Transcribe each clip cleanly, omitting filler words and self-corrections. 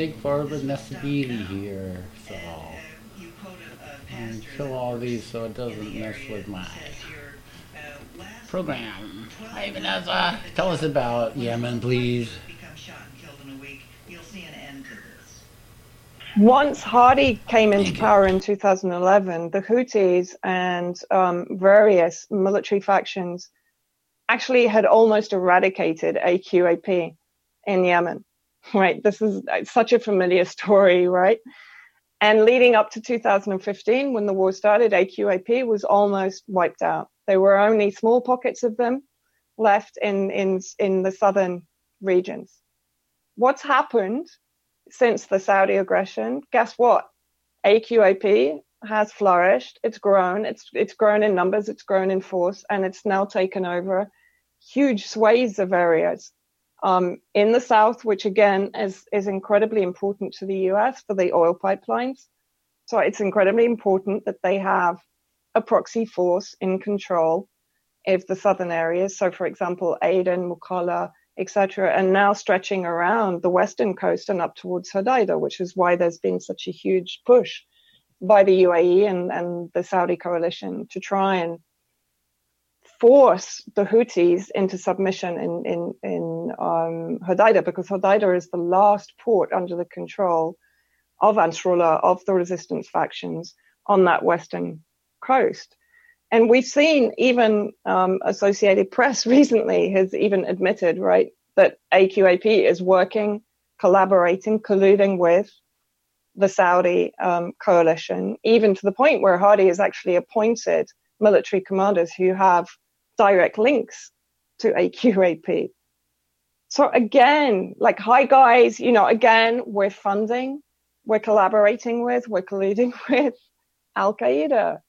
straightforward but necessary here, so and show all these so it doesn't mess with my program. Ibn Ezra, tell us about Yemen, please. Once Hadi came into power in 2011, the Houthis and various military factions actually had almost eradicated AQAP in Yemen, right? This is such a familiar story, right? And leading up to 2015, when the war started, AQAP was almost wiped out. There were only small pockets of them left in the southern regions. What's happened since the Saudi aggression? Guess what? AQAP has flourished. It's grown. It's grown in numbers. It's grown in force, and it's now taken over huge swathes of areas in the south, which again is incredibly important to the US for the oil pipelines. So it's incredibly important that they have a proxy force in control of the southern areas. So, for example, Aden, Mukalla, etc., and now stretching around the western coast and up towards Hodeidah, which is why there's been such a huge push by the UAE and the Saudi coalition to try and force the Houthis into submission in Hodeidah, because Hodeidah is the last port under the control of Ansarullah, of the resistance factions on that western coast. And we've seen even Associated Press recently has even admitted, right, that AQAP is working, collaborating, colluding with the Saudi coalition, even to the point where Hadi has actually appointed military commanders who have direct links to AQAP. So again, like, hi guys, again, we're funding, we're collaborating with, we're colluding with Al-Qaeda.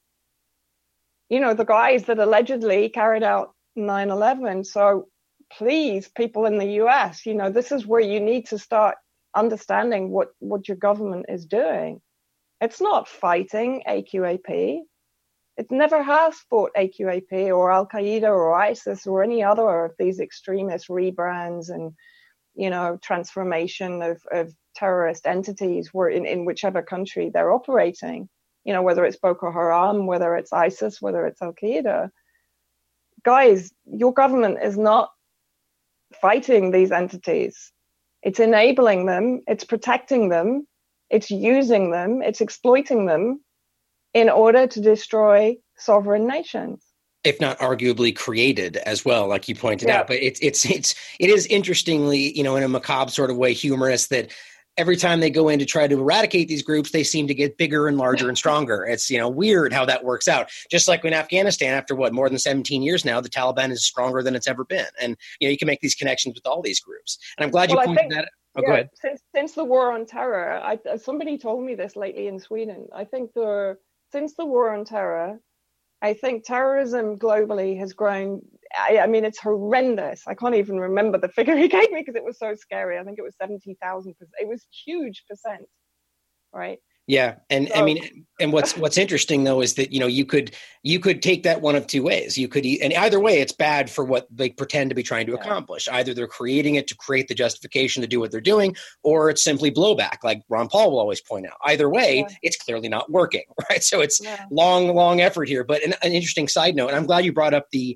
The guys that allegedly carried out 9/11. So please, people in the US, this is where you need to start understanding what your government is doing. It's not fighting AQAP. It never has fought AQAP or Al-Qaeda or ISIS or any other of these extremist rebrands and, transformation of terrorist entities in whichever country they're operating. Whether it's Boko Haram, whether it's ISIS, whether it's Al-Qaeda. Guys, your government is not fighting these entities. It's enabling them, it's protecting them, it's using them, it's exploiting them in order to destroy sovereign nations. If not arguably created as well, like you pointed out. But it is interestingly, in a macabre sort of way, humorous that every time they go in to try to eradicate these groups, they seem to get bigger and larger and stronger. It's, weird how that works out. Just like in Afghanistan, after more than 17 years now, the Taliban is stronger than it's ever been. And, you can make these connections with all these groups. And I'm glad you pointed that out. Oh, go ahead. Since the war on terror, somebody told me this lately in Sweden. I think since the war on terror, I think terrorism globally has grown. I mean, it's horrendous. I can't even remember the figure he gave me because it was so scary. I think it was 70,000%. It was huge percent, right? Yeah, and so, and what's interesting though is that you could take that one of two ways. You could, and either way, it's bad for what they pretend to be trying to accomplish. Either they're creating it to create the justification to do what they're doing, or it's simply blowback, like Ron Paul will always point out. Either way, it's clearly not working, right? So it's long effort here. But an interesting side note, and I'm glad you brought up the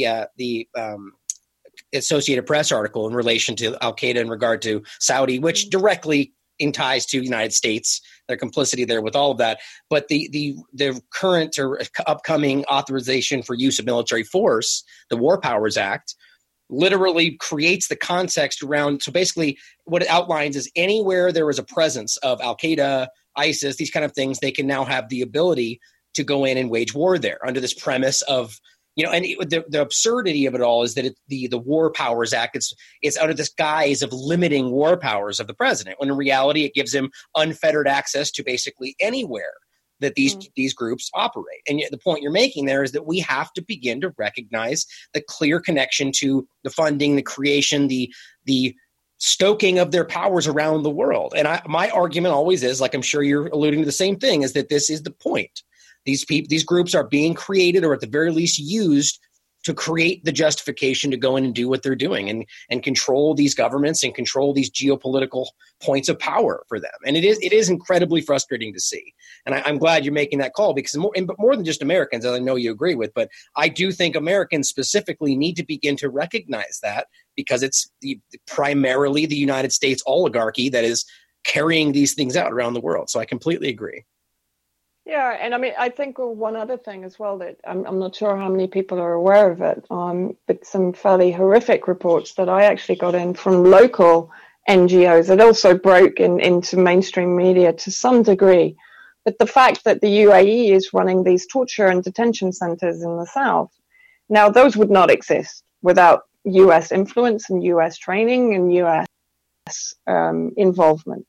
Associated Press article in relation to Al-Qaeda in regard to Saudi, which directly in ties to the United States, their complicity there with all of that. But the current or upcoming authorization for use of military force, the War Powers Act, literally creates the context around. So basically what it outlines is anywhere there is a presence of Al-Qaeda, ISIS, these kind of things, they can now have the ability to go in and wage war there under this premise of, and the absurdity of it all is that the War Powers Act, it's under this guise of limiting war powers of the president, when in reality it gives him unfettered access to basically anywhere that these groups operate. And yet the point you're making there is that we have to begin to recognize the clear connection to the funding, the creation, the stoking of their powers around the world. And my argument always is, like I'm sure you're alluding to the same thing, is that this is the point. These groups are being created, or at the very least used, to create the justification to go in and do what they're doing and control these governments and control these geopolitical points of power for them. And it is incredibly frustrating to see. And I'm glad you're making that call, because more than just Americans, as I know you agree with, but I do think Americans specifically need to begin to recognize that, because it's primarily the United States oligarchy that is carrying these things out around the world. So I completely agree. Yeah, and I mean, I think one other thing as well that I'm not sure how many people are aware of it, but some fairly horrific reports that I actually got in from local NGOs. It also broke into mainstream media to some degree. But the fact that the UAE is running these torture and detention centers in the south, now those would not exist without US influence and US training and US involvement.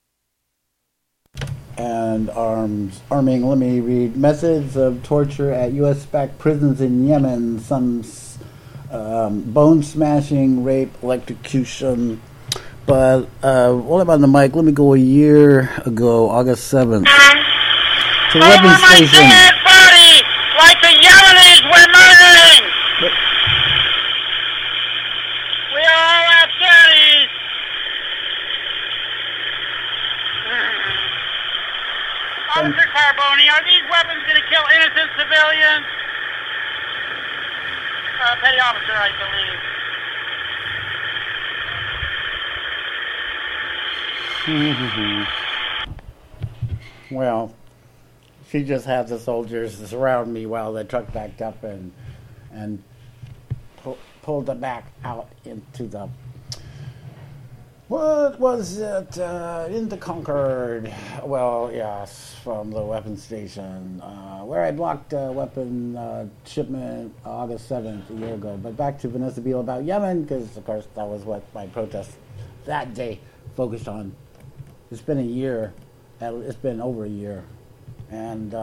And arming. Let me read. Methods of torture at U.S.-backed prisons in Yemen. Some bone smashing, rape, electrocution. But while I'm on the mic, let me go a year ago, August 7th. To the weapons station. Dead body, like the Yemenis were murdering. We all have daddies. Officer Carboni, are these weapons going to kill innocent civilians? Petty officer, I believe. Well, she just had the soldiers surround me while the truck backed up and pulled it back out into the... What was it? Into Concord. Well, yes, from the weapons station, where I blocked weapon shipment August 7th, a year ago. But back to Vanessa Beale about Yemen, because, of course, that was what my protest that day focused on. It's been a year. It's been over a year. And,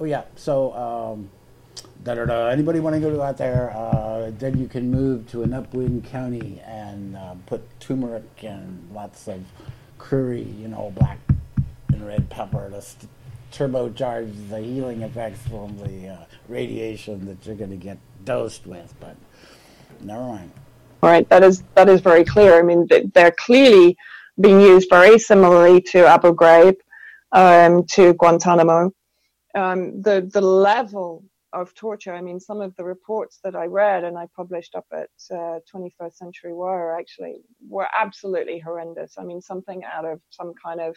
anybody want to go out there? Then you can move to an upwind county and put turmeric and lots of curry, black and red pepper to turbocharge the healing effects from the radiation that you're going to get dosed with. But never mind. All right, that is very clear. I mean, they're clearly being used very similarly to Abu Ghraib, to Guantanamo. The level of torture, I mean, some of the reports that I read and I published up at 21st Century Wire actually were absolutely horrendous. I mean, something out of some kind of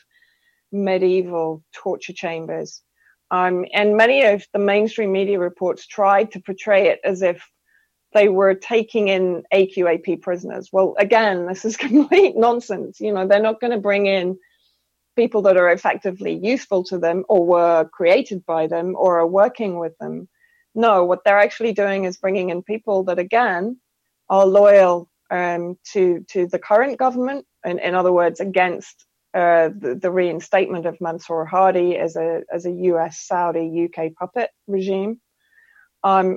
medieval torture chambers. And many of the mainstream media reports tried to portray it as if they were taking in AQAP prisoners. Well, again, this is complete nonsense. They're not going to bring in people that are effectively useful to them or were created by them or are working with them. No, what they're actually doing is bringing in people that, again, are loyal to the current government, and in other words, against the reinstatement of Mansour Hadi as a US, Saudi, UK puppet regime. And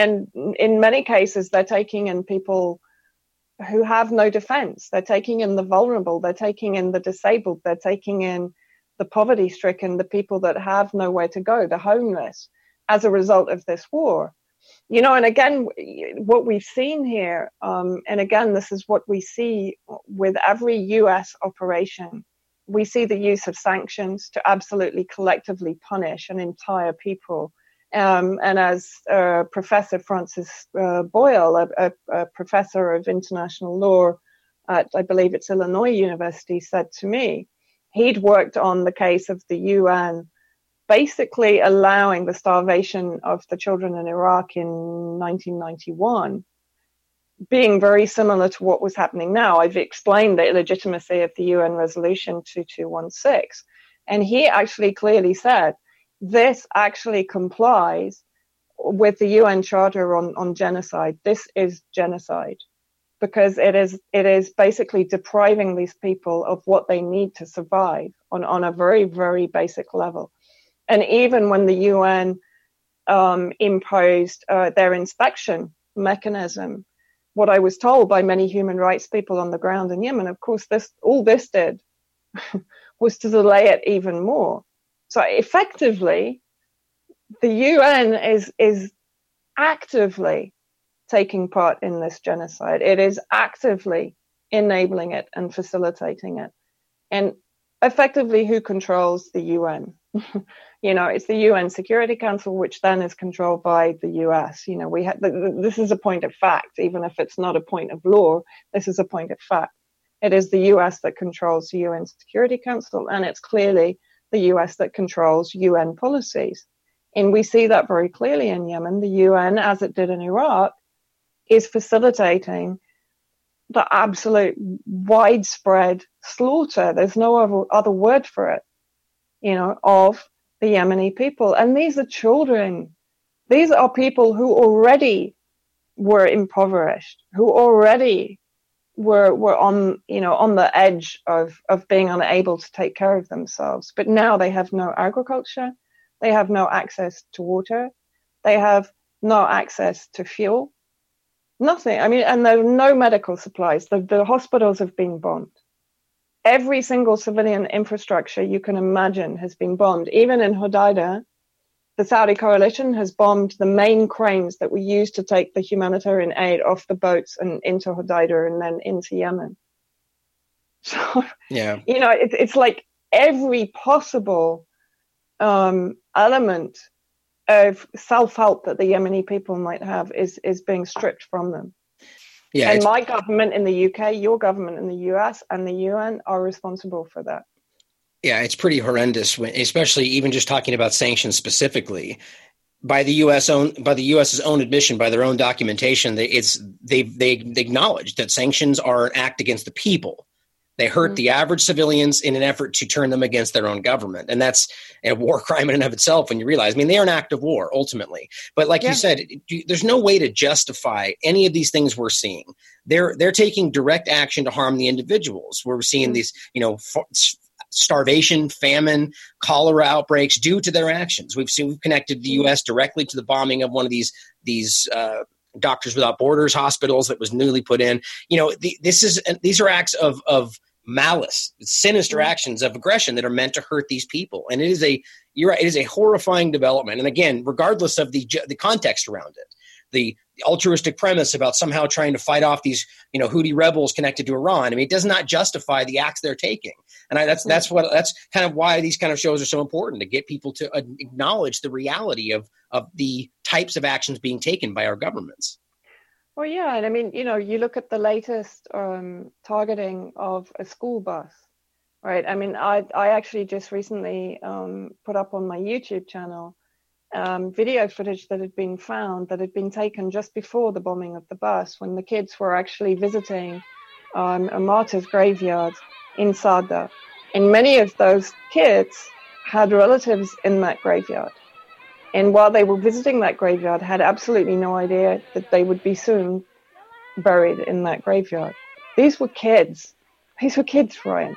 in many cases, they're taking in people who have no defense. They're taking in the vulnerable. They're taking in the disabled. They're taking in the poverty-stricken, the people that have nowhere to go, the homeless, as a result of this war. And again, what we've seen here, and again, this is what we see with every US operation. We see the use of sanctions to absolutely collectively punish an entire people. And as Professor Francis Boyle, a professor of international law at, I believe it's Illinois University, said to me, he'd worked on the case of the UN basically allowing the starvation of the children in Iraq in 1991, being very similar to what was happening now. I've explained the illegitimacy of the UN Resolution 2216. And he actually clearly said, this actually complies with the UN Charter on genocide. This is genocide because it is basically depriving these people of what they need to survive on a very, very basic level. And even when the UN imposed their inspection mechanism, what I was told by many human rights people on the ground in Yemen, of course, all this did was to delay it even more. So effectively, the UN is actively taking part in this genocide. It is actively enabling it and facilitating it. And effectively, who controls the UN? It's the UN Security Council, which then is controlled by the US. This is a point of fact, even if it's not a point of law. This is a point of fact. It is the US that controls the UN Security Council, and it's clearly the US that controls UN policies. And we see that very clearly in Yemen. The UN, as it did in Iraq, is facilitating the absolute widespread slaughter. There's no other word for it, of the Yemeni people. And these are children. These are people who already were impoverished, who already were on the edge of being unable to take care of themselves. But now they have no agriculture. They have no access to water. They have no access to fuel. Nothing. And there are no medical supplies. The hospitals have been bombed. Every single civilian infrastructure you can imagine has been bombed. Even in Hodeidah, the Saudi coalition has bombed the main cranes that were used to take the humanitarian aid off the boats and into Hodeidah and then into Yemen. So, yeah, it's like every possible element of self-help that the Yemeni people might have is being stripped from them. Yeah, and my government in the UK, your government in the US, and the UN are responsible for that. Yeah, it's pretty horrendous, especially even just talking about sanctions specifically. By the US's own admission, by their own documentation, they acknowledge that sanctions are an act against the people. They hurt the average civilians in an effort to turn them against their own government. And that's a war crime in and of itself when you realize, they are an act of war ultimately. But like you said, there's no way to justify any of these things we're seeing. They're taking direct action to harm the individuals. We're seeing these, starvation, famine, cholera outbreaks due to their actions. We've connected the U.S. directly to the bombing of one of these Doctors Without Borders hospitals that was newly put in. These are acts of malice, sinister actions of aggression that are meant to hurt these people. And it is a horrifying development. And again, regardless of the context around it, the altruistic premise about somehow trying to fight off these, Houthi rebels connected to Iran. It does not justify the acts they're taking. And that's kind of why these kind of shows are so important, to get people to acknowledge the reality of the types of actions being taken by our governments. Well, yeah. And you look at the latest targeting of a school bus, right? I actually just recently put up on my YouTube channel video footage that had been found that had been taken just before the bombing of the bus, when the kids were actually visiting a martyrs graveyard in Sada. And many of those kids had relatives in that graveyard. And while they were visiting that graveyard, had absolutely no idea that they would be soon buried in that graveyard. These were kids. Ryan.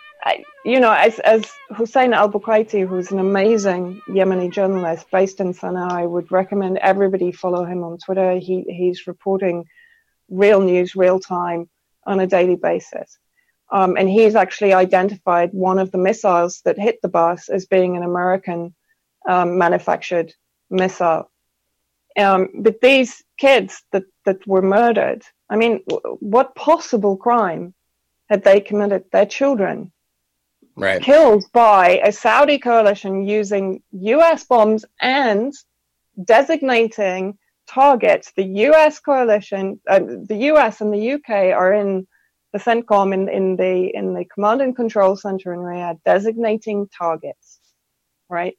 As Hussein al-Bukaiti, who's an amazing Yemeni journalist based in Sana'a, I would recommend everybody follow him on Twitter. He's reporting real news, real time, on a daily basis. And he's actually identified one of the missiles that hit the bus as being an American manufactured missile. But these kids that were murdered, what possible crime had they committed? Their children. Right. Killed by a Saudi coalition using US bombs and designating targets. The US coalition, the US and the UK are in the CENTCOM in the command and control center in Riyadh, designating targets, right?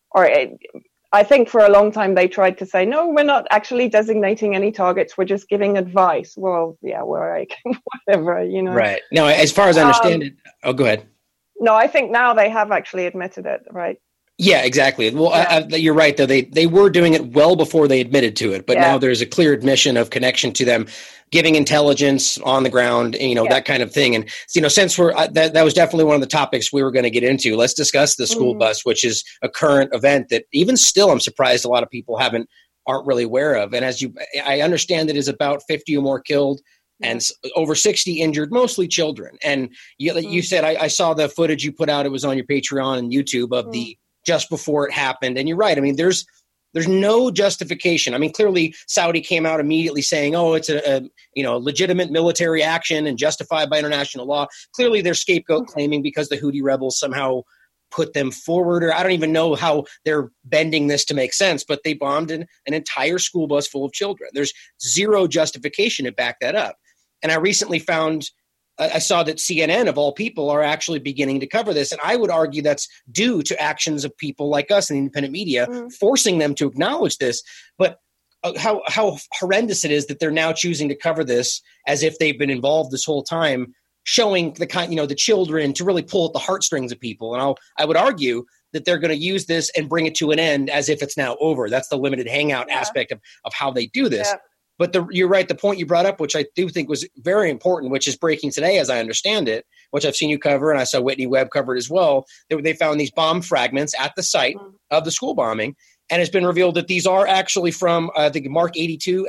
I think for a long time they tried to say, no, we're not actually designating any targets. We're just giving advice. Well, yeah, we're like, whatever, Right. Now, as far as I understand it, go ahead. No, I think now they have actually admitted it, right? Yeah, exactly. Well, you're right, though. They were doing it well before they admitted to it, but now there's a clear admission of connection to them, giving intelligence on the ground, that kind of thing. And, since that was definitely one of the topics we were going to get into, let's discuss the school bus, which is a current event that even still, I'm surprised a lot of people aren't really aware of. And I understand that is about 50 or more killed and over 60 injured, mostly children. And you said, I saw the footage you put out. It was on your Patreon and YouTube of the just before it happened. And you're right. There's There's no justification. I mean, clearly Saudi came out immediately saying, oh, it's a legitimate military action and justified by international law. Clearly they're scapegoat claiming because the Houthi rebels somehow put them forward, or I don't even know how they're bending this to make sense, but they bombed an entire school bus full of children. There's zero justification to back that up. And I recently I saw that CNN, of all people, are actually beginning to cover this. And I would argue that's due to actions of people like us in the independent media, forcing them to acknowledge this. But how horrendous it is that they're now choosing to cover this as if they've been involved this whole time, showing the children to really pull at the heartstrings of people. And I would argue that they're going to use this and bring it to an end as if it's now over. That's the limited hangout aspect of how they do this. Yeah. But you're right, the point you brought up, which I do think was very important, which is breaking today as I understand it, which I've seen you cover, and I saw Whitney Webb covered as well, they found these bomb fragments at the site of the school bombing, and it's been revealed that these are actually from the Mark 82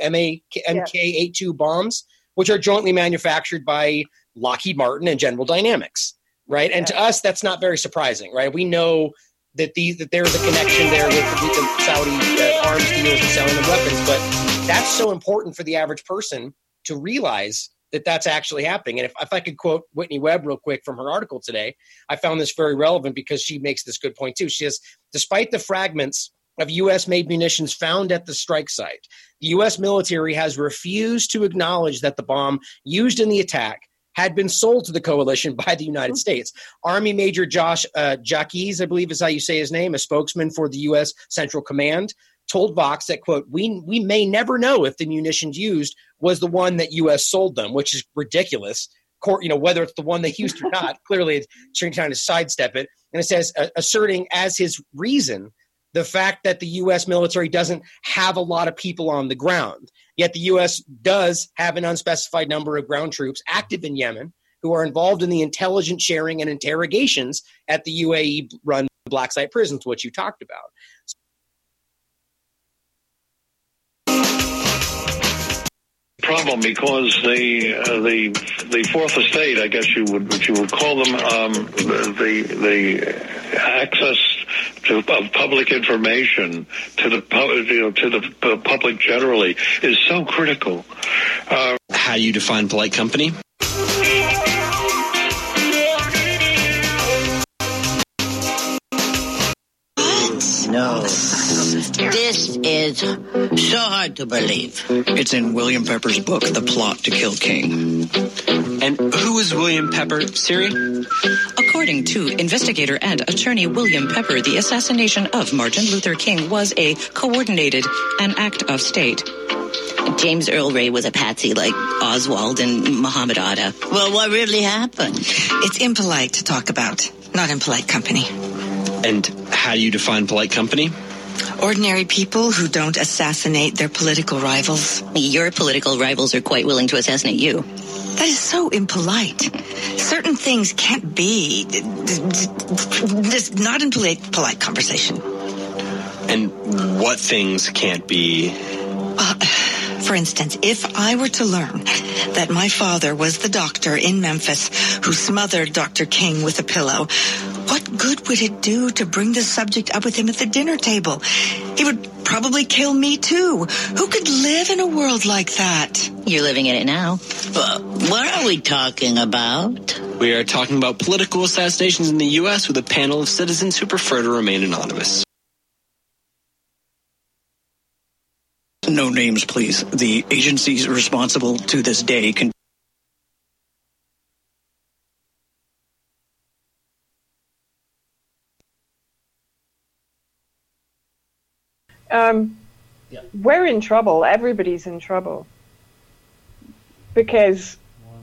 MK82 bombs, which are jointly manufactured by Lockheed Martin and General Dynamics, right? And to us, that's not very surprising, right? We know that there's a connection there with the Saudi arms dealers and selling them weapons, but that's so important for the average person to realize that that's actually happening. And if I could quote Whitney Webb real quick from her article today, I found this very relevant because she makes this good point too. She says, despite the fragments of U.S.-made munitions found at the strike site, the U.S. military has refused to acknowledge that the bomb used in the attack had been sold to the coalition by the United States. Army Major Josh Jacques, I believe is how you say his name, a spokesman for the U.S. Central Command, told Vox that, quote, we may never know if the munitions used was the one that U.S. sold them, which is ridiculous. Whether it's the one they used or not, clearly it's trying to sidestep it. And it says, asserting as his reason the fact that the U.S. military doesn't have a lot of people on the ground. Yet the U.S. does have an unspecified number of ground troops active in Yemen who are involved in the intelligence sharing and interrogations at the UAE-run black site prisons, which you talked about. Problem because the fourth estate, I guess you would call them, the access to public information to the public generally is so critical. How do you define polite company? No. This is so hard to believe. It's in William Pepper's book, The Plot to Kill King. And who is William Pepper, Siri? According to investigator and attorney William Pepper, the assassination of Martin Luther King was a coordinated an act of state. James Earl Ray was a patsy like Oswald and Muhammad Atta. Well, what really happened? It's impolite to talk about, not in polite company. And how do you define polite company? Ordinary people who don't assassinate their political rivals. Your political rivals are quite willing to assassinate you. That is so impolite. Certain things can't be. Just not in polite conversation. And what things can't be? For instance, if I were to learn that my father was the doctor in Memphis who smothered Dr. King with a pillow, what good would it do to bring the subject up with him at the dinner table? He would probably kill me too. Who could live in a world like that? You're living in it now. What are we talking about? We are talking about political assassinations in the U.S. with a panel of citizens who prefer to remain anonymous. No names, please. The agencies responsible to this day can... We're in trouble. Everybody's in trouble. Because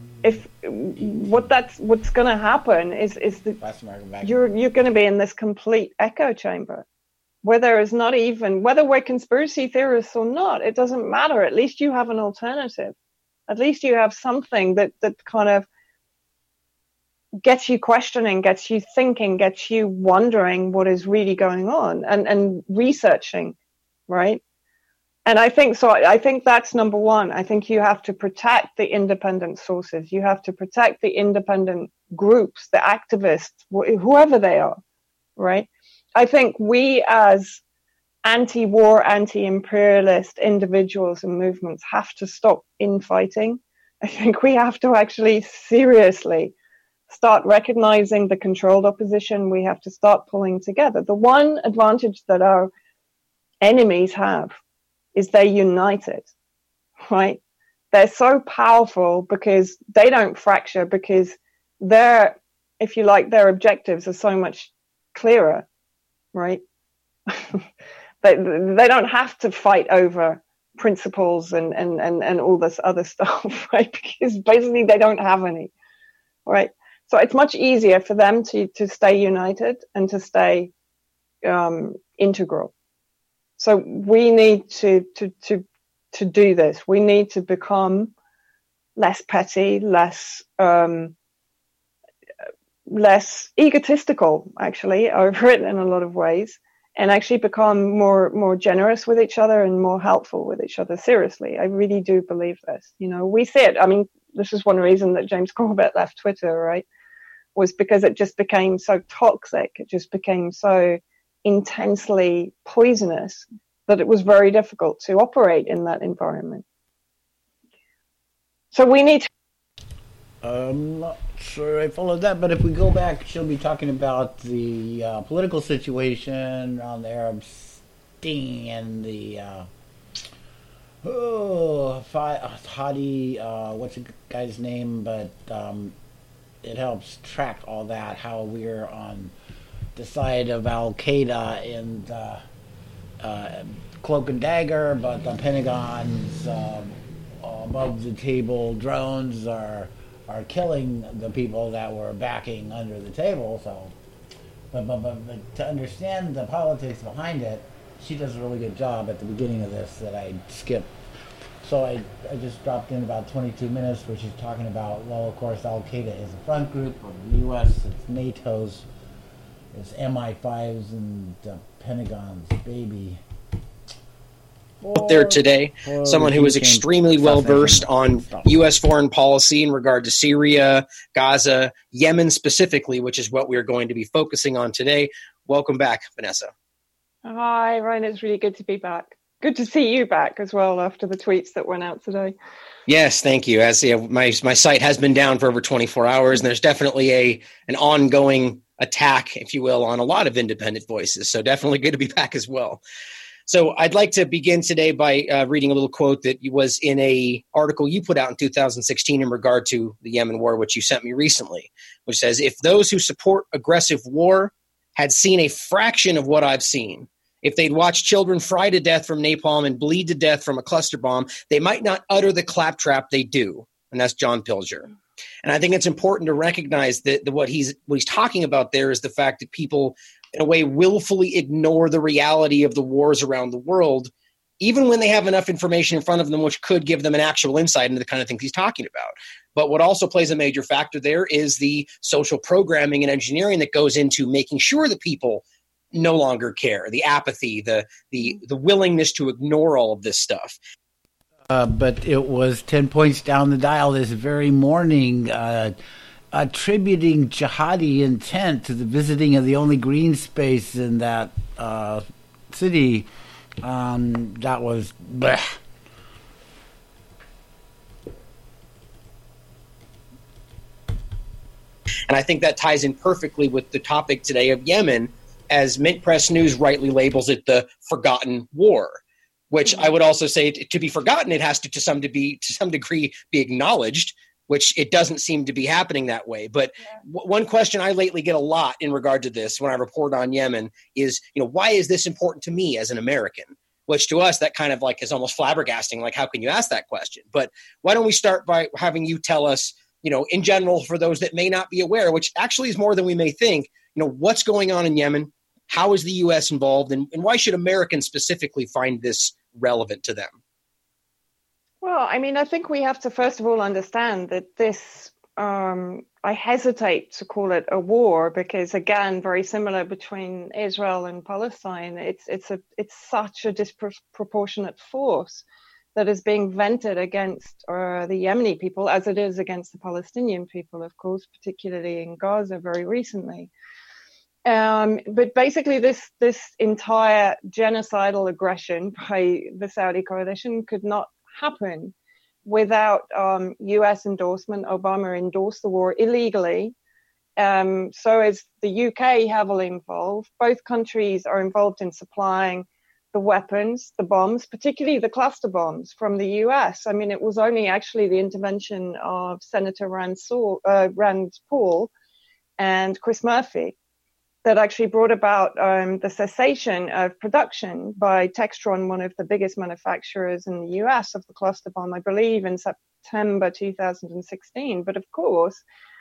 what's going to happen is that you're going to be in this complete echo chamber. Whether we're conspiracy theorists or not, it doesn't matter. At least you have an alternative. At least you have something that kind of gets you questioning, gets you thinking, gets you wondering what is really going on and researching, right? And I think that's number one. I think you have to protect the independent sources. You have to protect the independent groups, the activists, whoever they are, right? I think we as anti-war, anti-imperialist individuals and movements have to stop infighting. I think we have to actually seriously start recognizing the controlled opposition. We have to start pulling together. The one advantage that our enemies have is they're united, right? They're so powerful because they don't fracture, because their, if you like, their objectives are so much clearer, right? they don't have to fight over principles and all this other stuff, right? Because basically they don't have any, right? So it's much easier for them to stay united and to stay integral. So we need to do this. We need to become less petty, less egotistical, actually, over it in a lot of ways, and actually become more generous with each other and more helpful with each other. Seriously, I really do believe this. You know, we see it. I mean, this is one reason that James Corbett left Twitter, right? Was because it just became so toxic. It just became so intensely poisonous that it was very difficult to operate in that environment. So we need to... I'm not sure I followed that, but if we go back, she'll be talking about the political situation on the Arab Spring and the Hadi, what's the guy's name, but it helps track all that, how we're on the side of Al-Qaeda and cloak and dagger, but the Pentagon's above the table drones are killing the people that were backing under the table. So, but to understand the politics behind it, she does a really good job at the beginning of this that I skipped. So I just dropped in about 22 minutes where she's talking about, well, of course, Al-Qaeda is a front group of the U.S., it's NATO's, it's MI5's and the Pentagon's baby. Up there today, someone who is extremely well versed on U.S. foreign policy in regard to Syria, Gaza, Yemen specifically, which is what we're going to be focusing on today. Welcome back, Vanessa. Hi, Ryan. It's really good to be back. Good to see you back as well after the tweets that went out today. Yes, thank you. As my site has been down for over 24 hours, and there's definitely an ongoing attack, if you will, on a lot of independent voices. So definitely good to be back as well. So I'd like to begin today by reading a little quote that was in a article you put out in 2016 in regard to the Yemen war, which you sent me recently, which says, if those who support aggressive war had seen a fraction of what I've seen, if they'd watched children fry to death from napalm and bleed to death from a cluster bomb, they might not utter the claptrap they do. And that's John Pilger. And I think it's important to recognize that what he's talking about there is the fact that people, in a way, willfully ignore the reality of the wars around the world, even when they have enough information in front of them, which could give them an actual insight into the kind of things he's talking about. But what also plays a major factor there is the social programming and engineering that goes into making sure that people no longer care, the apathy, the willingness to ignore all of this stuff. But it was 10 points down the dial this very morning, attributing jihadi intent to the visiting of the only green space in that city. That was bleh. And I think that ties in perfectly with the topic today of Yemen, as Mint Press News rightly labels it the forgotten war, which I would also say to be forgotten, it has to some degree be acknowledged, which it doesn't seem to be happening that way. But one question I lately get a lot in regard to this when I report on Yemen is, why is this important to me as an American? Which to us, that kind of like is almost flabbergasting. Like, how can you ask that question? But why don't we start by having you tell us, in general, for those that may not be aware, which actually is more than we may think, what's going on in Yemen? How is the U.S. involved? And why should Americans specifically find this relevant to them? Well, I mean, I think we have to first of all understand that this, I hesitate to call it a war because, again, very similar between Israel and Palestine. It's such a disproportionate force that is being vented against the Yemeni people, as it is against the Palestinian people, of course, particularly in Gaza very recently. But basically, this entire genocidal aggression by the Saudi coalition could not happen without U.S. endorsement. Obama endorsed the war illegally. So is the UK heavily involved. Both countries are involved in supplying the weapons, the bombs, particularly the cluster bombs from the US. I mean, it was only actually the intervention of Senator Rand Paul and Chris Murphy that actually brought about the cessation of production by Textron, one of the biggest manufacturers in the US of the cluster bomb, I believe in September 2016. But of course,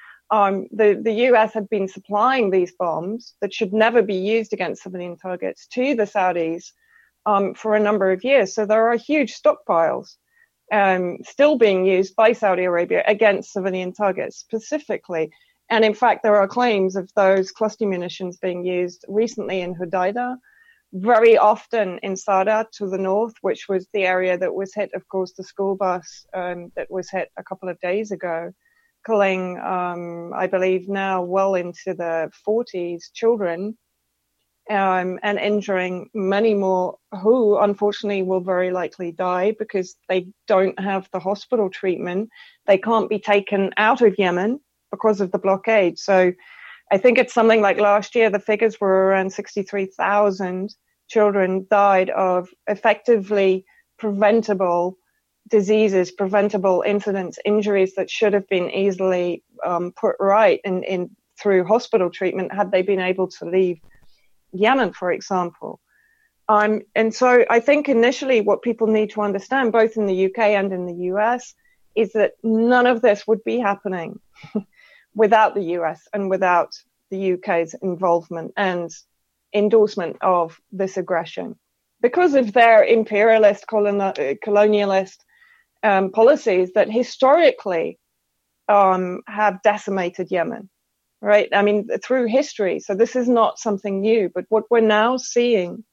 the US had been supplying these bombs that should never be used against civilian targets to the Saudis for a number of years. So there are huge stockpiles still being used by Saudi Arabia against civilian targets specifically. And in fact, there are claims of those cluster munitions being used recently in Hodeidah, very often in Sada to the north, which was the area that was hit, of course, the school bus that was hit a couple of days ago, killing, I believe now well into the 40s, children, and injuring many more who unfortunately will very likely die because they don't have the hospital treatment. They can't be taken out of Yemen because of the blockade. So I think it's something like last year, the figures were around 63,000 children died of effectively preventable diseases, preventable incidents, injuries that should have been easily put right in through hospital treatment had they been able to leave Yemen, for example. And so I think initially what people need to understand, both in the UK and in the US, is that none of this would be happening without the US and without the UK's involvement and endorsement of this aggression. Because of their imperialist, colonialist policies that historically have decimated Yemen, right? I mean, through history. So this is not something new. But what we're now seeing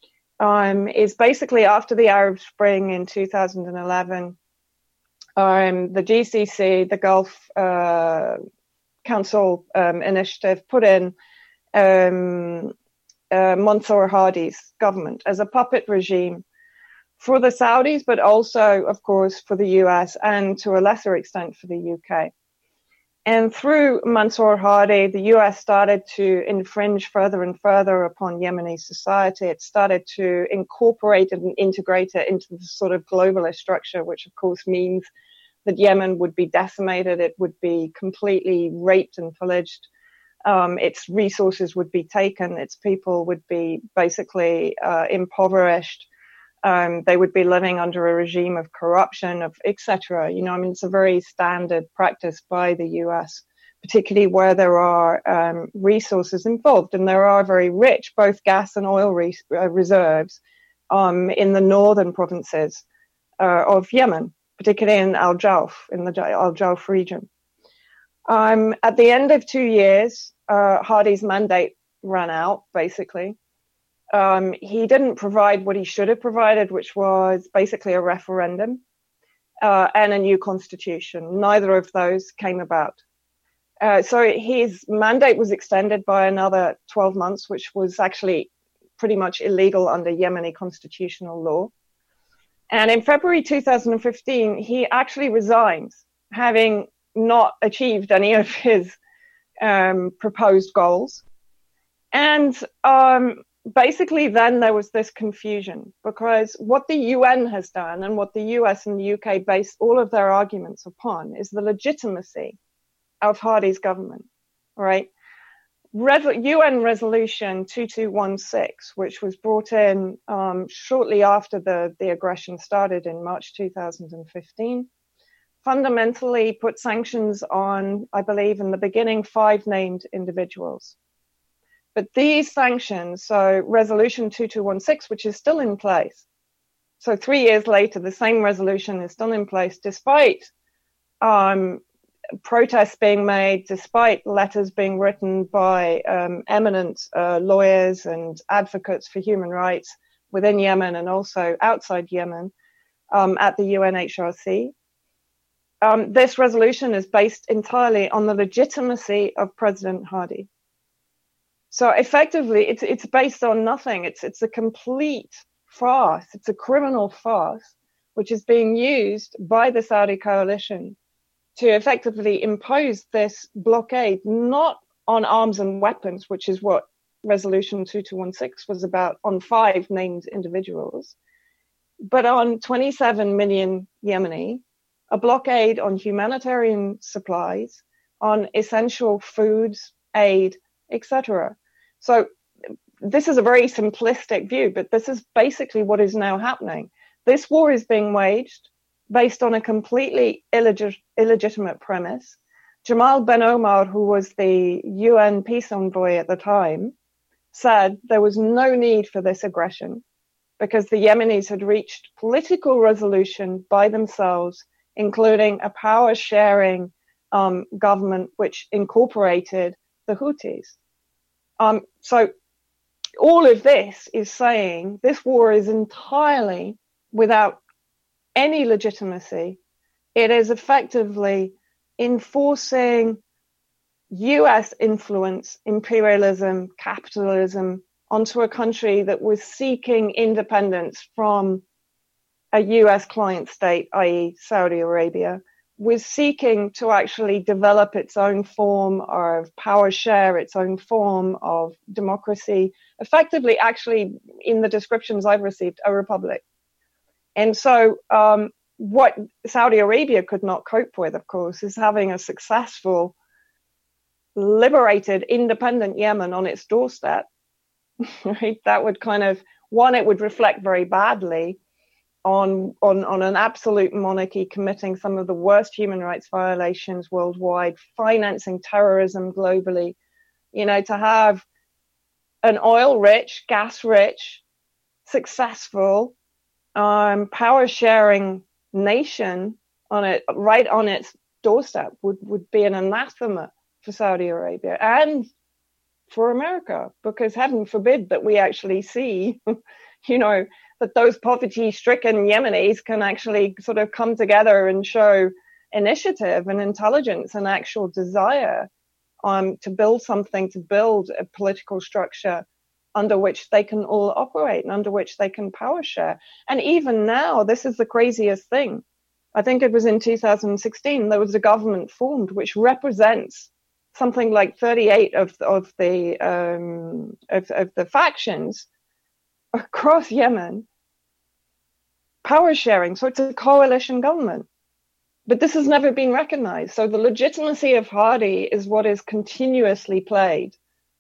is basically after the Arab Spring in 2011, the GCC, the Gulf Council initiative, put in Mansour Hadi's government as a puppet regime for the Saudis, but also, of course, for the US and to a lesser extent for the UK. And through Mansour Hadi, the US started to infringe further and further upon Yemeni society. It started to incorporate and integrate it into the sort of globalist structure, which of course means that Yemen would be decimated. It would be completely raped and pillaged. Its resources would be taken. Its people would be basically impoverished. They would be living under a regime of corruption, of etc. You know, I mean, it's a very standard practice by the US, particularly where there are resources involved, and there are very rich both gas and oil reserves in the northern provinces of Yemen, particularly in Al Jawf, in the Al Jawf region. At the end of 2 years, Hadi's mandate ran out, basically. He didn't provide what he should have provided, which was basically a referendum and a new constitution. Neither of those came about. So his mandate was extended by another 12 months, which was actually pretty much illegal under Yemeni constitutional law. And in February 2015, he actually resigns, having not achieved any of his proposed goals. And basically then there was this confusion, because what the UN has done and what the US and the UK base all of their arguments upon is the legitimacy of Hadi's government, right? UN Resolution 2216, which was brought in shortly after the aggression started in March 2015, fundamentally put sanctions on, I believe in the beginning, 5 named individuals. But these sanctions, so Resolution 2216, which is still in place, so 3 years later, the same resolution is still in place, despite protests being made, despite letters being written by eminent lawyers and advocates for human rights within Yemen and also outside Yemen at the UNHRC. This resolution is based entirely on the legitimacy of President Hadi. So effectively, it's based on nothing. It's a complete farce. It's a criminal farce, which is being used by the Saudi coalition to effectively impose this blockade, not on arms and weapons, which is what Resolution 2216 was about, on 5 named individuals, but on 27 million Yemeni, a blockade on humanitarian supplies, on essential foods, aid, etc. So this is a very simplistic view, but this is basically what is now happening. This war is being waged based on a completely illegitimate premise. Jamal Ben Omar, who was the UN peace envoy at the time, said there was no need for this aggression because the Yemenis had reached political resolution by themselves, including a power-sharing government which incorporated the Houthis. So all of this is saying this war is entirely without any legitimacy. It is effectively enforcing US influence, imperialism, capitalism onto a country that was seeking independence from a US client state, i.e. Saudi Arabia, was seeking to actually develop its own form of power share, its own form of democracy, effectively actually in the descriptions I've received, a republic. And so what Saudi Arabia could not cope with, of course, is having a successful, liberated, independent Yemen on its doorstep. Right? That would kind of, one, it would reflect very badly on an absolute monarchy committing some of the worst human rights violations worldwide, financing terrorism globally. You know, to have an oil-rich, gas-rich, successful, power-sharing nation right on its doorstep would be an anathema for Saudi Arabia and for America, because heaven forbid that we actually see, you know, that those poverty-stricken Yemenis can actually sort of come together and show initiative and intelligence and actual desire to build something, to build a political structure under which they can all operate and under which they can power share. And even now, this is the craziest thing. I think it was in 2016, there was a government formed which represents something like 38 of the factions across Yemen, power sharing. So it's a coalition government. But this has never been recognized. So the legitimacy of Hadi is what is continuously played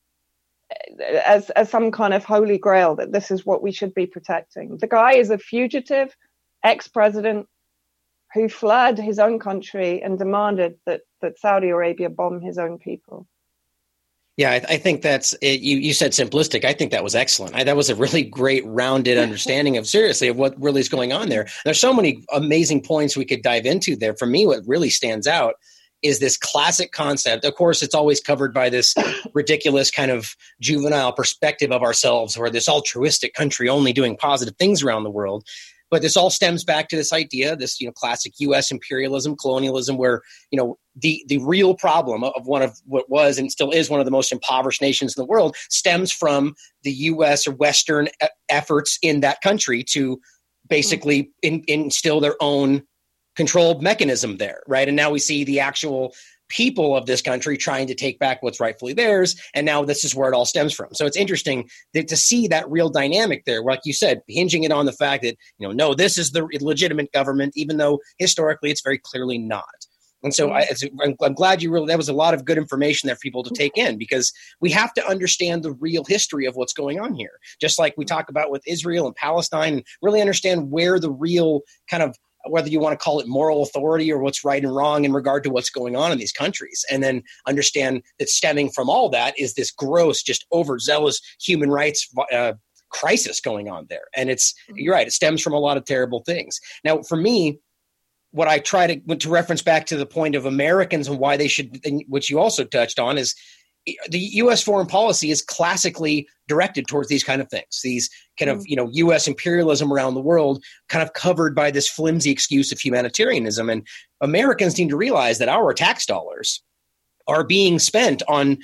as some kind of holy grail, that this is what we should be protecting. The guy is a fugitive ex-president who fled his own country and demanded that Saudi Arabia bomb his own people. Yeah, I think that's it. You said simplistic. I think that was excellent. That was a really great rounded understanding of what really is going on there. There's so many amazing points we could dive into there. For me, what really stands out is this classic concept. Of course, it's always covered by this ridiculous kind of juvenile perspective of ourselves, or this altruistic country only doing positive things around the world. But this all stems back to this idea, this classic U.S. imperialism, colonialism, where the real problem of one of what was and still is one of the most impoverished nations in the world stems from the U.S. or Western efforts in that country to basically instill their own control mechanism there, right? And now we see the actual people of this country trying to take back what's rightfully theirs, and now this is where it all stems from. So it's interesting to see that real dynamic there, like you said, hinging it on the fact that, no, this is the legitimate government, even though historically it's very clearly not. And so I'm glad that was a lot of good information there for people to take in, because we have to understand the real history of what's going on here. Just like we talk about with Israel and Palestine, and really understand where the real kind of, whether you want to call it moral authority or what's right and wrong in regard to what's going on in these countries. And then understand that stemming from all that is this gross, just overzealous human rights crisis going on there. And you're right, it stems from a lot of terrible things. Now, for me, what I try to reference back to the point of Americans and why they should, which you also touched on, is the U.S. foreign policy is classically directed towards these kind of things, these kind of, U.S. imperialism around the world, kind of covered by this flimsy excuse of humanitarianism. And Americans need to realize that our tax dollars are being spent on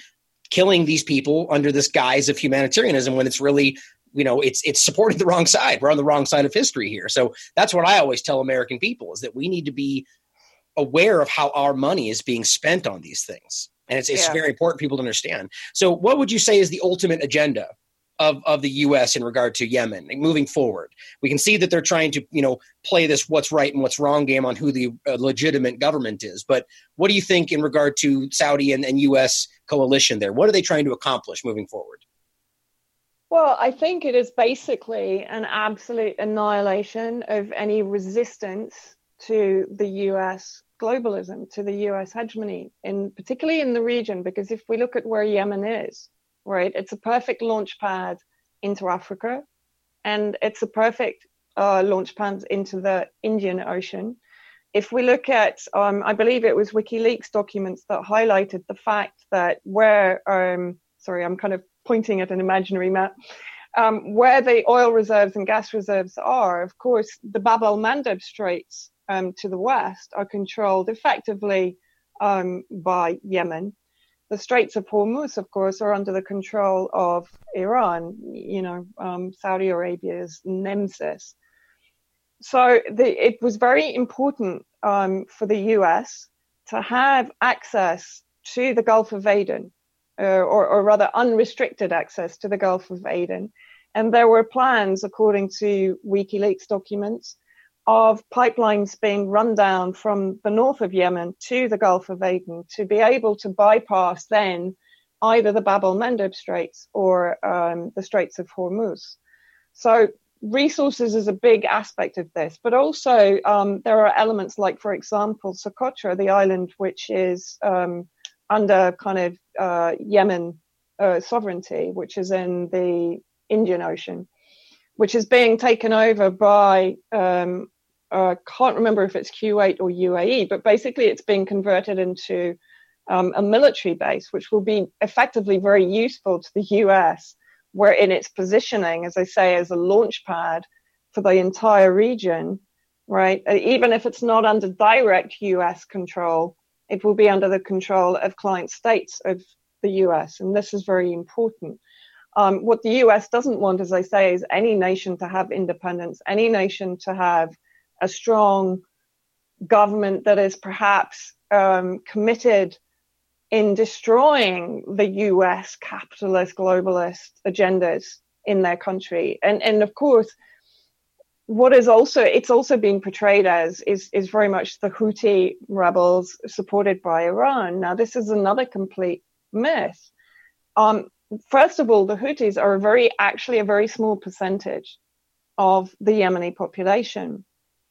killing these people under this guise of humanitarianism when it's really, it's supporting the wrong side. We're on the wrong side of history here. So that's what I always tell American people, is that we need to be aware of how our money is being spent on these things. And it's very important for people to understand. So what would you say is the ultimate agenda of the U.S. in regard to Yemen moving forward? We can see that they're trying to, play this what's right and what's wrong game on who the legitimate government is. But what do you think in regard to Saudi and U.S. coalition there? What are they trying to accomplish moving forward? Well, I think it is basically an absolute annihilation of any resistance to the U.S. globalism, to the U.S. hegemony, particularly in the region, because if we look at where Yemen is, right, it's a perfect launch pad into Africa, and it's a perfect launch pad into the Indian Ocean. If we look at, I believe it was WikiLeaks documents that highlighted the fact that where, sorry, I'm kind of pointing at an imaginary map, where the oil reserves and gas reserves are, of course, the Bab el-Mandeb Straits to the west are controlled effectively by Yemen. The Straits of Hormuz, of course, are under the control of Iran, Saudi Arabia's nemesis. So it was very important for the US to have access to the Gulf of Aden, or rather unrestricted access to the Gulf of Aden. And there were plans, according to WikiLeaks documents, of pipelines being run down from the north of Yemen to the Gulf of Aden to be able to bypass then either the Bab el-Mandeb Straits or the Straits of Hormuz. So resources is a big aspect of this, but also there are elements like, for example, Socotra, the island which is under kind of Yemen sovereignty, which is in the Indian Ocean, which is being taken over by I can't remember if it's Kuwait or UAE, but basically it's being converted into a military base, which will be effectively very useful to the US, where in its positioning, as I say, as a launch pad for the entire region, right? Even if it's not under direct US control, it will be under the control of client states of the US. And this is very important. What the US doesn't want, as I say, is any nation to have independence, any nation to have a strong government that is perhaps committed in destroying the US capitalist, globalist agendas in their country. And of course, what is also, it's also being portrayed as is very much the Houthi rebels supported by Iran. Now, this is another complete myth. First of all, the Houthis are actually a very small percentage of the Yemeni population.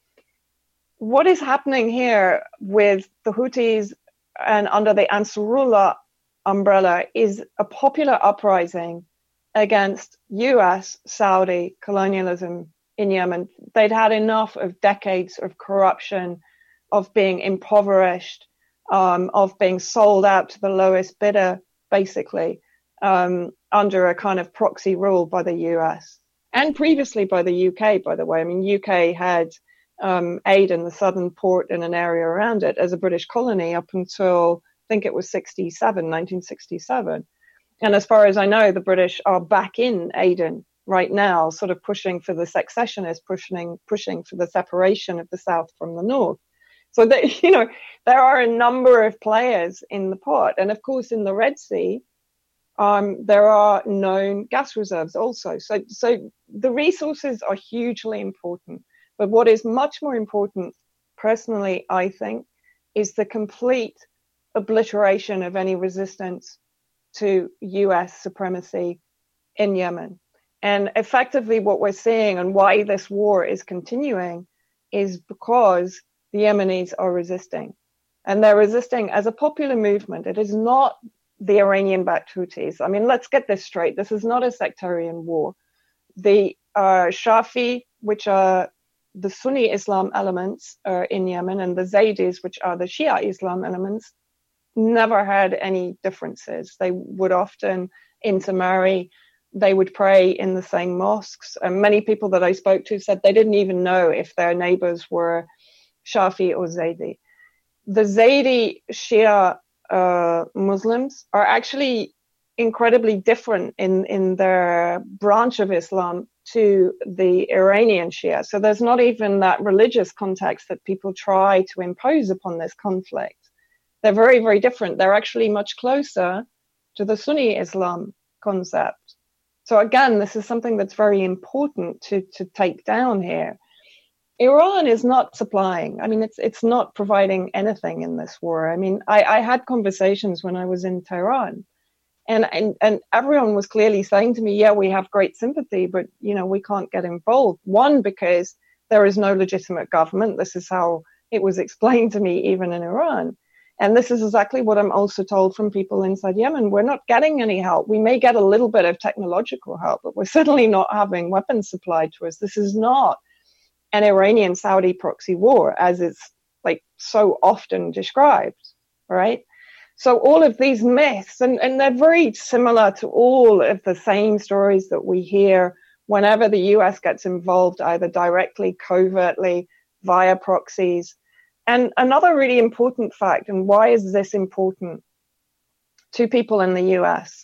What is happening here with the Houthis and under the Ansarullah umbrella is a popular uprising against US, Saudi colonialism in Yemen. They'd had enough of decades of corruption, of being impoverished, of being sold out to the lowest bidder, basically, under a kind of proxy rule by the US. And previously by the UK, by the way. I mean, UK had aid in the southern port and an area around it as a British colony up until, I think it was 1967. And as far as I know, the British are back in Aden right now, sort of pushing for the secessionists, pushing for the separation of the South from the North. So that, there are a number of players in the pot. And of course, in the Red Sea, there are known gas reserves also. So the resources are hugely important. But what is much more important, personally, I think, is the complete obliteration of any resistance to US supremacy in Yemen. And effectively what we're seeing and why this war is continuing is because the Yemenis are resisting. And they're resisting as a popular movement. It is not the Iranian-backed Houthis. I mean, let's get this straight. This is not a sectarian war. The Shafi, which are the Sunni Islam elements in Yemen, and the Zaydis, which are the Shia Islam elements, never had any differences. They would often intermarry. They would pray in the same mosques. And many people that I spoke to said they didn't even know if their neighbors were Shafi or Zaydi. The Zaydi Shia Muslims are actually incredibly different in their branch of Islam to the Iranian Shia. So there's not even that religious context that people try to impose upon this conflict. They're very, very different. They're actually much closer to the Sunni Islam concept. So again, this is something that's very important to take down here. Iran is not supplying. I mean, it's not providing anything in this war. I mean, I had conversations when I was in Tehran, and everyone was clearly saying to me, yeah, we have great sympathy, but, you know, we can't get involved. One, because there is no legitimate government. This is how it was explained to me, even in Iran. And this is exactly what I'm also told from people inside Yemen. We're not getting any help. We may get a little bit of technological help, but we're certainly not having weapons supplied to us. This is not an Iranian-Saudi proxy war, as it's like so often described, right? So all of these myths, and they're very similar to all of the same stories that we hear whenever the US gets involved, either directly, covertly, via proxies. And another really important fact, and why is this important to people in the US?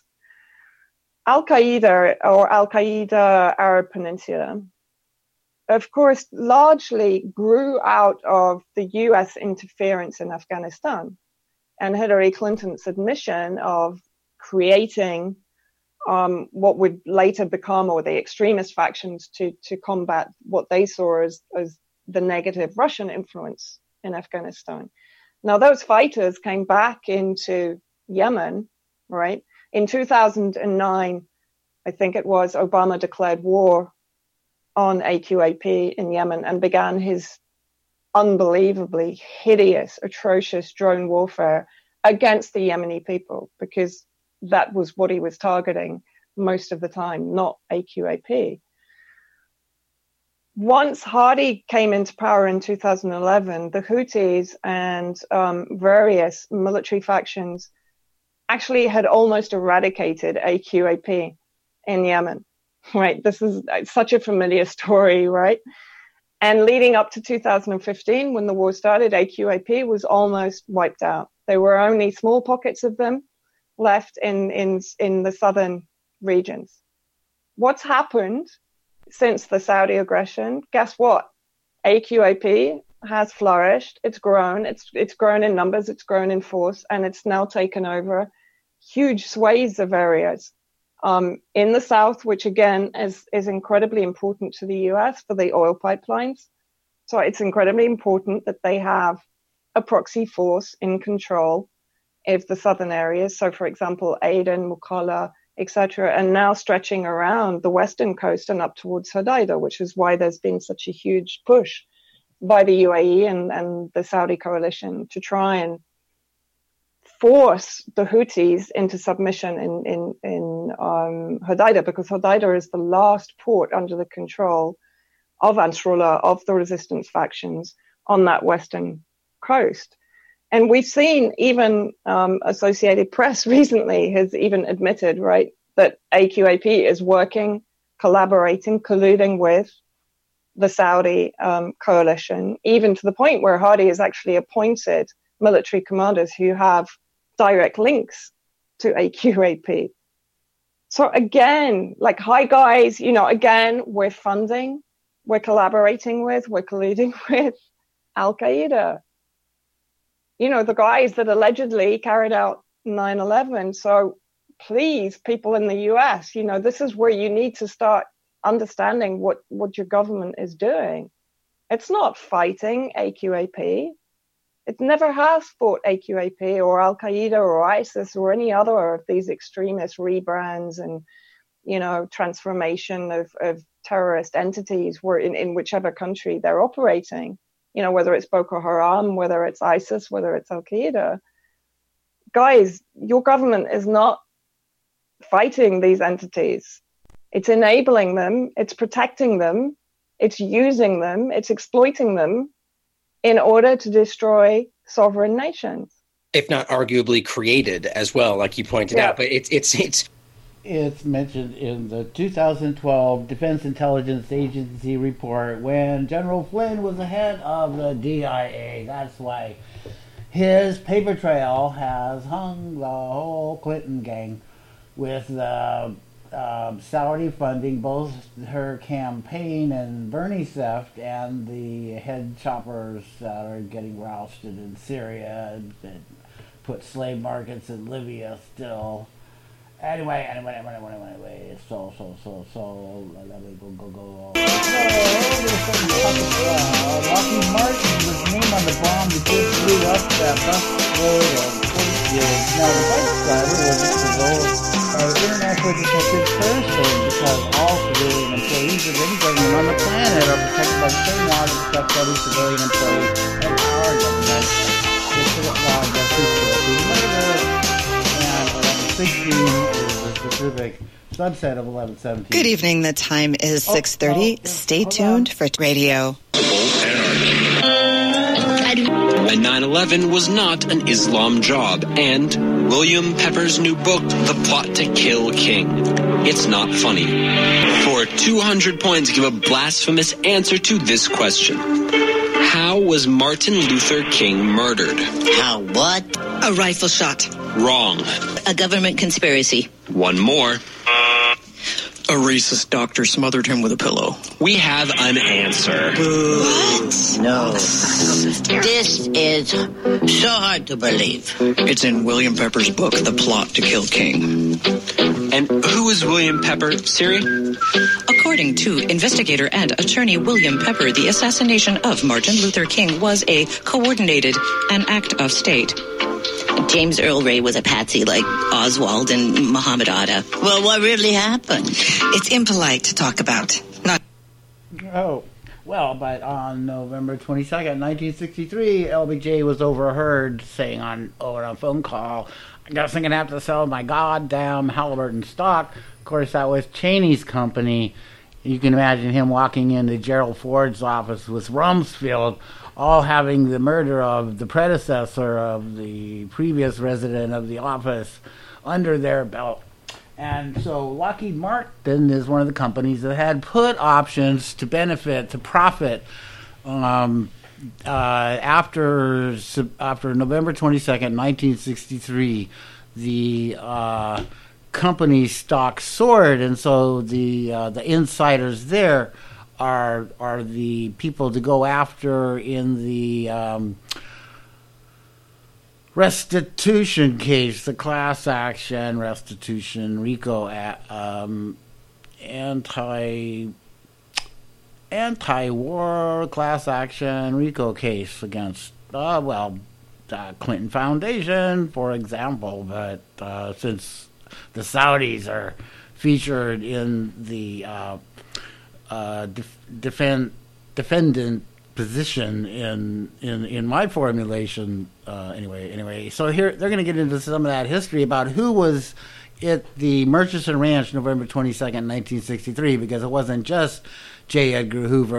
Al-Qaeda or Al-Qaeda Arab Peninsula, of course, largely grew out of the US interference in Afghanistan and Hillary Clinton's admission of creating what would later become, or the extremist factions, to combat what they saw as the negative Russian influence in Afghanistan. Now, those fighters came back into Yemen, right? In 2009, I think it was, Obama declared war on AQAP in Yemen and began his unbelievably hideous, atrocious drone warfare against the Yemeni people, because that was what he was targeting most of the time, not AQAP. Once Hadi came into power in 2011, the Houthis and various military factions actually had almost eradicated AQAP in Yemen, right? This is such a familiar story, right? And leading up to 2015, when the war started, AQAP was almost wiped out. There were only small pockets of them left in the southern regions. What's happened since the Saudi aggression? Guess what? AQAP has flourished. It's grown. It's grown in numbers. It's grown in force, and it's now taken over huge swathes of areas in the south, which again is incredibly important to the US for the oil pipelines. So it's incredibly important that they have a proxy force in control of the southern areas. So, for example, Aden, Mukalla, etc., and now stretching around the western coast and up towards Hodeidah, which is why there's been such a huge push by the UAE and the Saudi coalition to try and force the Houthis into submission in Hodeidah, because Hodeidah is the last port under the control of Ansarullah, of the resistance factions on that western coast. And we've seen even Associated Press recently has even admitted, right, that AQAP is working, collaborating, colluding with the Saudi coalition, even to the point where Hadi has actually appointed military commanders who have direct links to AQAP. So again, like, hi guys, you know, again, we're funding, we're collaborating with, we're colluding with Al-Qaeda. You know, the guys that allegedly carried out 9/11. So please, people in the US, you know, this is where you need to start understanding what your government is doing. It's not fighting AQAP. It never has fought AQAP or Al-Qaeda or ISIS or any other of these extremist rebrands and, you know, transformation of terrorist entities where in whichever country they're operating. You know, whether it's Boko Haram, whether it's ISIS, whether it's Al-Qaeda. Guys, your government is not fighting these entities. It's enabling them, it's protecting them, it's using them, it's exploiting them in order to destroy sovereign nations. If not arguably created as well, like you pointed out. But it's mentioned in the 2012 Defense Intelligence Agency report when General Flynn was the head of the DIA. That's why his paper trail has hung the whole Clinton gang with Saudi funding both her campaign and Bernie theft and the head choppers that are getting rousted in Syria and put slave markets in Libya still. Anyway, so, let me go. Lockheed Martin was named on the bomb that just blew up that bus road of Portsfield. Now, the bus driver was internationally protected person because all civilian employees of any government on the planet are protected by the same laws as protect every civilian employee of our government. This is law justice murder. And 1116 is the specific subset of 1117. Good evening. The time is 6:30. Stay tuned for radio. And 9/11 was not an Islam job, and William Pepper's new book, The Plot to Kill King. It's not funny. For 200 points, give a blasphemous answer to this question. How was Martin Luther King murdered? How what? A rifle shot. Wrong. A government conspiracy. One more. A racist doctor smothered him with a pillow. We have an answer. What? No. This is so hard to believe. It's in William Pepper's book, The Plot to Kill King. And who is William Pepper, Siri? According to investigator and attorney William Pepper, the assassination of Martin Luther King was a coordinated an act of state. James Earl Ray was a patsy like Oswald and Muhammad Atta. Well, what really happened? It's impolite to talk about. Not. Oh, well, but on November 22nd, 1963, LBJ was overheard saying over a phone call, I guess I'm going to have to sell my goddamn Halliburton stock. Of course, that was Cheney's company. You can imagine him walking into Gerald Ford's office with Rumsfeld, all having the murder of the predecessor of the previous resident of the office under their belt. And so Lockheed Martin is one of the companies that had put options to profit after November 22nd, 1963, the company's stock soared, and so the insiders there are the people to go after in the restitution case, the class action restitution RICO anti-war class action RICO case against Clinton Foundation, for example. But since the Saudis are featured in the defendant position in my formulation, anyway. So here they're going to get into some of that history about who was at the Murchison Ranch November 22nd, 1963, because it wasn't just J. Edgar Hoover,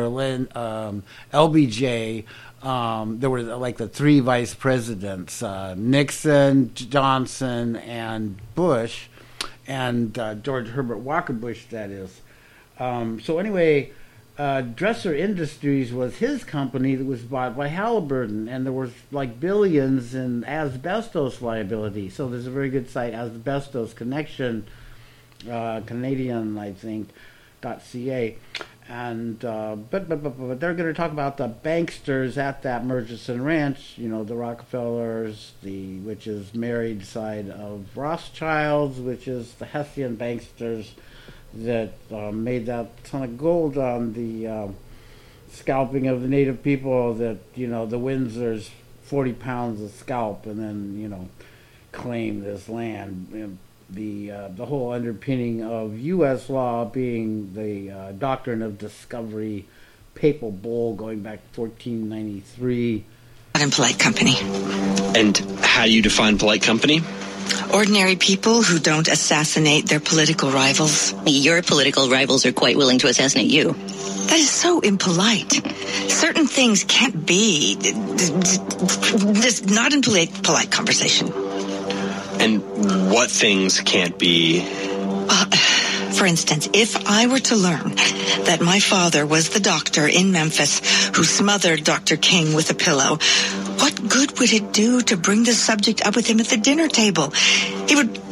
LBJ. There were like the three vice presidents, Nixon, Johnson, and Bush, and George Herbert Walker Bush, that is. So anyway, Dresser Industries was his company that was bought by Halliburton, and there was like billions in asbestos liability. So there's a very good site, Asbestos Connection, Canadian, I think, .ca. And but they're going to talk about the banksters at that Murchison Ranch, the Rockefellers, which is married side of Rothschilds, which is the Hessian banksters that made that ton of gold on the scalping of the native people, that the Windsors 40 pounds a scalp, and then claim this land. The whole underpinning of U.S. law being the doctrine of discovery, papal bull going back to 1493. Polite company. And how do you define polite company? Ordinary people who don't assassinate their political rivals. Your political rivals are quite willing to assassinate you. That is so impolite. Certain things can't be. Just not in polite conversation. And what things can't be? For instance, if I were to learn that my father was the doctor in Memphis who smothered Dr. King with a pillow, what good would it do to bring the subject up with him at the dinner table? He would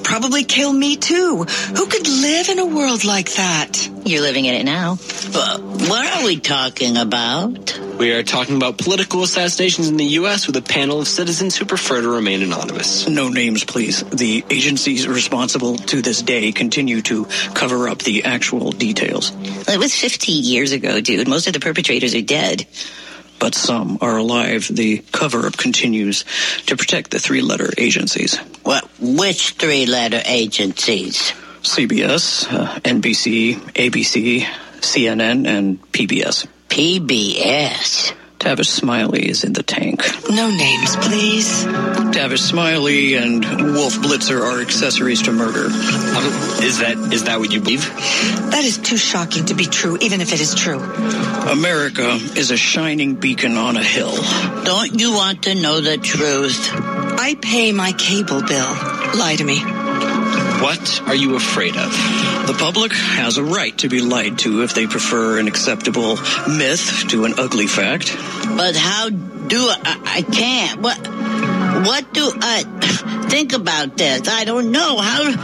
probably kill me too. Who could live in a world like that? You're living in it now. What are we talking about? We are talking about political assassinations in the U.S. with a panel of citizens who prefer to remain anonymous. No names, please. The agencies responsible to this day continue to cover up the actual details. It was 50 years ago, dude. Most of the perpetrators are dead. But some are alive. The cover-up continues to protect the three-letter agencies. What? Which three-letter agencies? CBS, NBC, ABC, CNN, and PBS. PBS? Tavish Smiley is in the tank. No names, please. Tavish Smiley and Wolf Blitzer are accessories to murder. Is that what you believe? That is too shocking to be true, even if it is true. America is a shining beacon on a hill. Don't you want to know the truth? I pay my cable bill. Lie to me. What are you afraid of? The public has a right to be lied to if they prefer an acceptable myth to an ugly fact. But how do I can't. What do I think about this? I don't know how.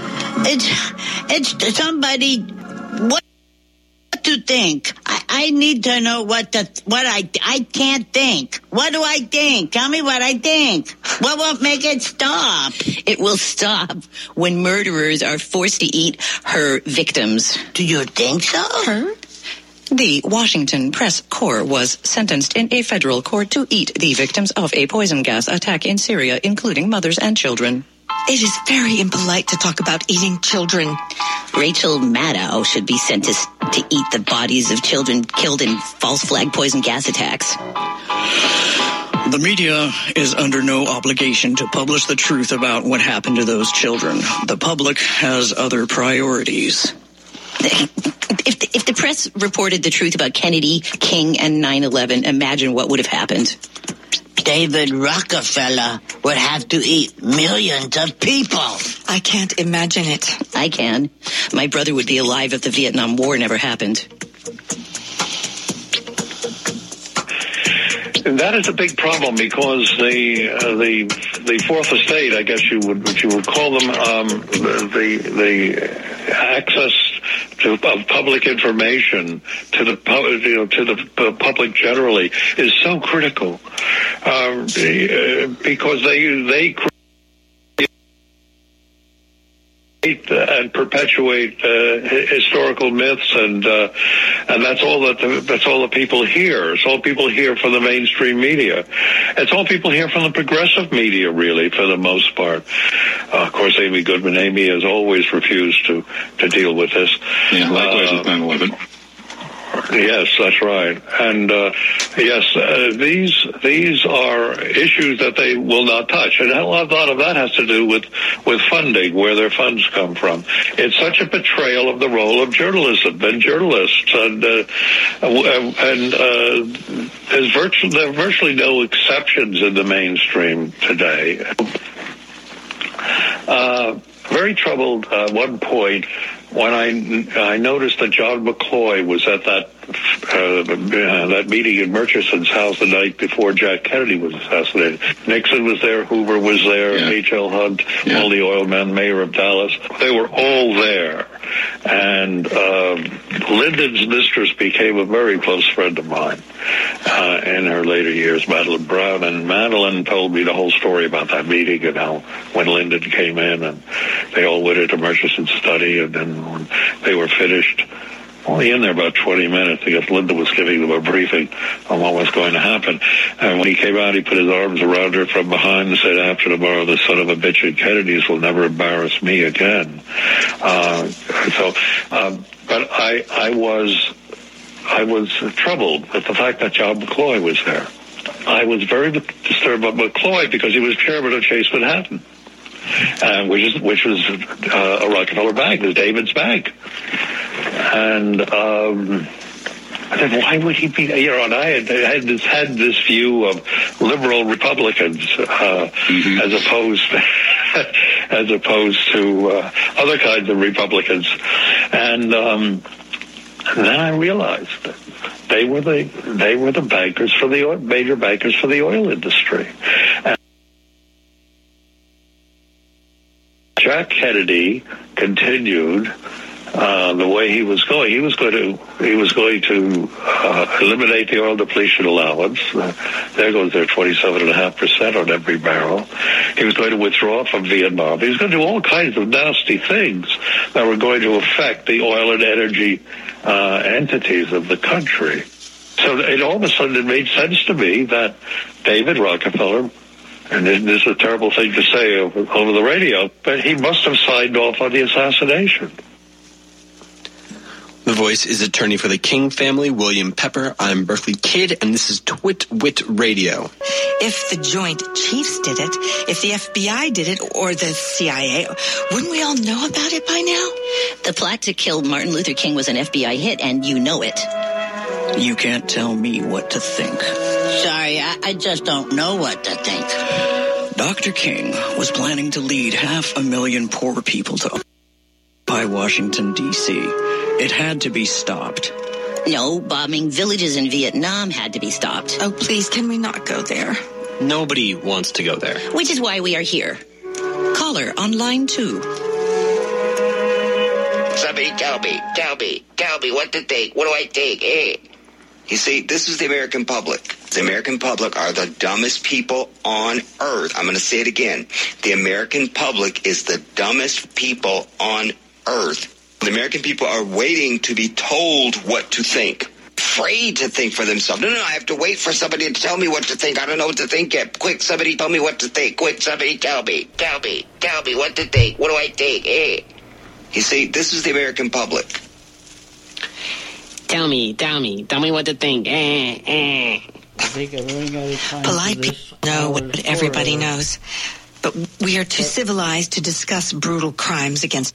It's somebody. What to think? I need to know what I can't think. What do I think? Tell me what I think. What won't make it stop? It will stop when murderers are forced to eat her victims. Do you think so? Her? The Washington Press Corps was sentenced in a federal court to eat the victims of a poison gas attack in Syria, including mothers and children. It is very impolite to talk about eating children. Rachel Maddow should be sentenced to eat the bodies of children killed in false flag poison gas attacks. The media is under no obligation to publish the truth about what happened to those children. The public has other priorities. If the press reported the truth about Kennedy, King, and 9/11, imagine what would have happened. David Rockefeller would have to eat millions of people. I can't imagine it. I can. My brother would be alive if the Vietnam War never happened. That is a big problem because the Fourth Estate, I guess you would call them, the access to public information to the public generally is so critical because they create and perpetuate historical myths, and that's all the people hear. It's all people hear from the mainstream media. It's all people hear from the progressive media, really, for the most part. Of course, Amy Goodman. Amy has always refused to deal with this. Yeah, likewise with 9/11. Yes, that's right. And these are issues that they will not touch. And a lot of that has to do with funding, where their funds come from. It's such a betrayal of the role of journalism and journalists. And there are virtually no exceptions in the mainstream today. Very troubled at one point when I noticed that John McCloy was at that meeting in Murchison's house the night before Jack Kennedy was assassinated. Nixon was there, Hoover was there, H.L. Hunt, all the oil men, mayor of Dallas. They were all there. And Lyndon's mistress became a very close friend of mine in her later years, Madeline Brown. And Madeline told me the whole story about that meeting and how when Lyndon came in and they all went into Murchison's study, and then when they were finished, only in there about 20 minutes because Linda was giving them a briefing on what was going to happen. And when he came out, he put his arms around her from behind and said, "After tomorrow, the son of a bitch and Kennedys will never embarrass me again." But I was troubled with the fact that John McCloy was there. I was very disturbed by McCloy because he was chairman of Chase Manhattan. Which was a Rockefeller bank, it was David's bank. And I said, why would he be, and I had this view of liberal Republicans as opposed to other kinds of Republicans. And then I realized that they were the bankers for the major bankers for the oil industry. Jack Kennedy continued the way he was going, he was going to eliminate the oil depletion allowance. There goes their 27.5% on every barrel. He was going to withdraw from Vietnam. He was going to do all kinds of nasty things that were going to affect the oil and energy entities of the country. So all of a sudden it made sense to me that David Rockefeller, and this is a terrible thing to say over the radio, but he must have signed off on the assassination. The Voice is attorney for the King family, William Pepper. I'm Berkeley Kidd, and this is Twit Wit Radio. If the Joint Chiefs did it, if the FBI did it, or the CIA, wouldn't we all know about it by now? The plot to kill Martin Luther King was an FBI hit, and you know it. You can't tell me what to think. Sorry, I just don't know what to think. Dr. King was planning to lead 500,000 poor people to occupy Washington, D.C. It had to be stopped. No, bombing villages in Vietnam had to be stopped. Oh, please, can we not go there? Nobody wants to go there. Which is why we are here. Caller on line 2. Somebody tell me, what to think? What do I think? You see, this is the American public. The American public are the dumbest people on earth. I'm going to say it again. The American public is the dumbest people on earth. The American people are waiting to be told what to think. Afraid to think for themselves. No, I have to wait for somebody to tell me what to think. I don't know what to think yet. Quick, somebody tell me what to think. Quick, somebody tell me what to think. What do I think? You see, this is the American public. Tell me what to think. Polite people know what everybody knows, but we are too civilized to discuss brutal crimes against.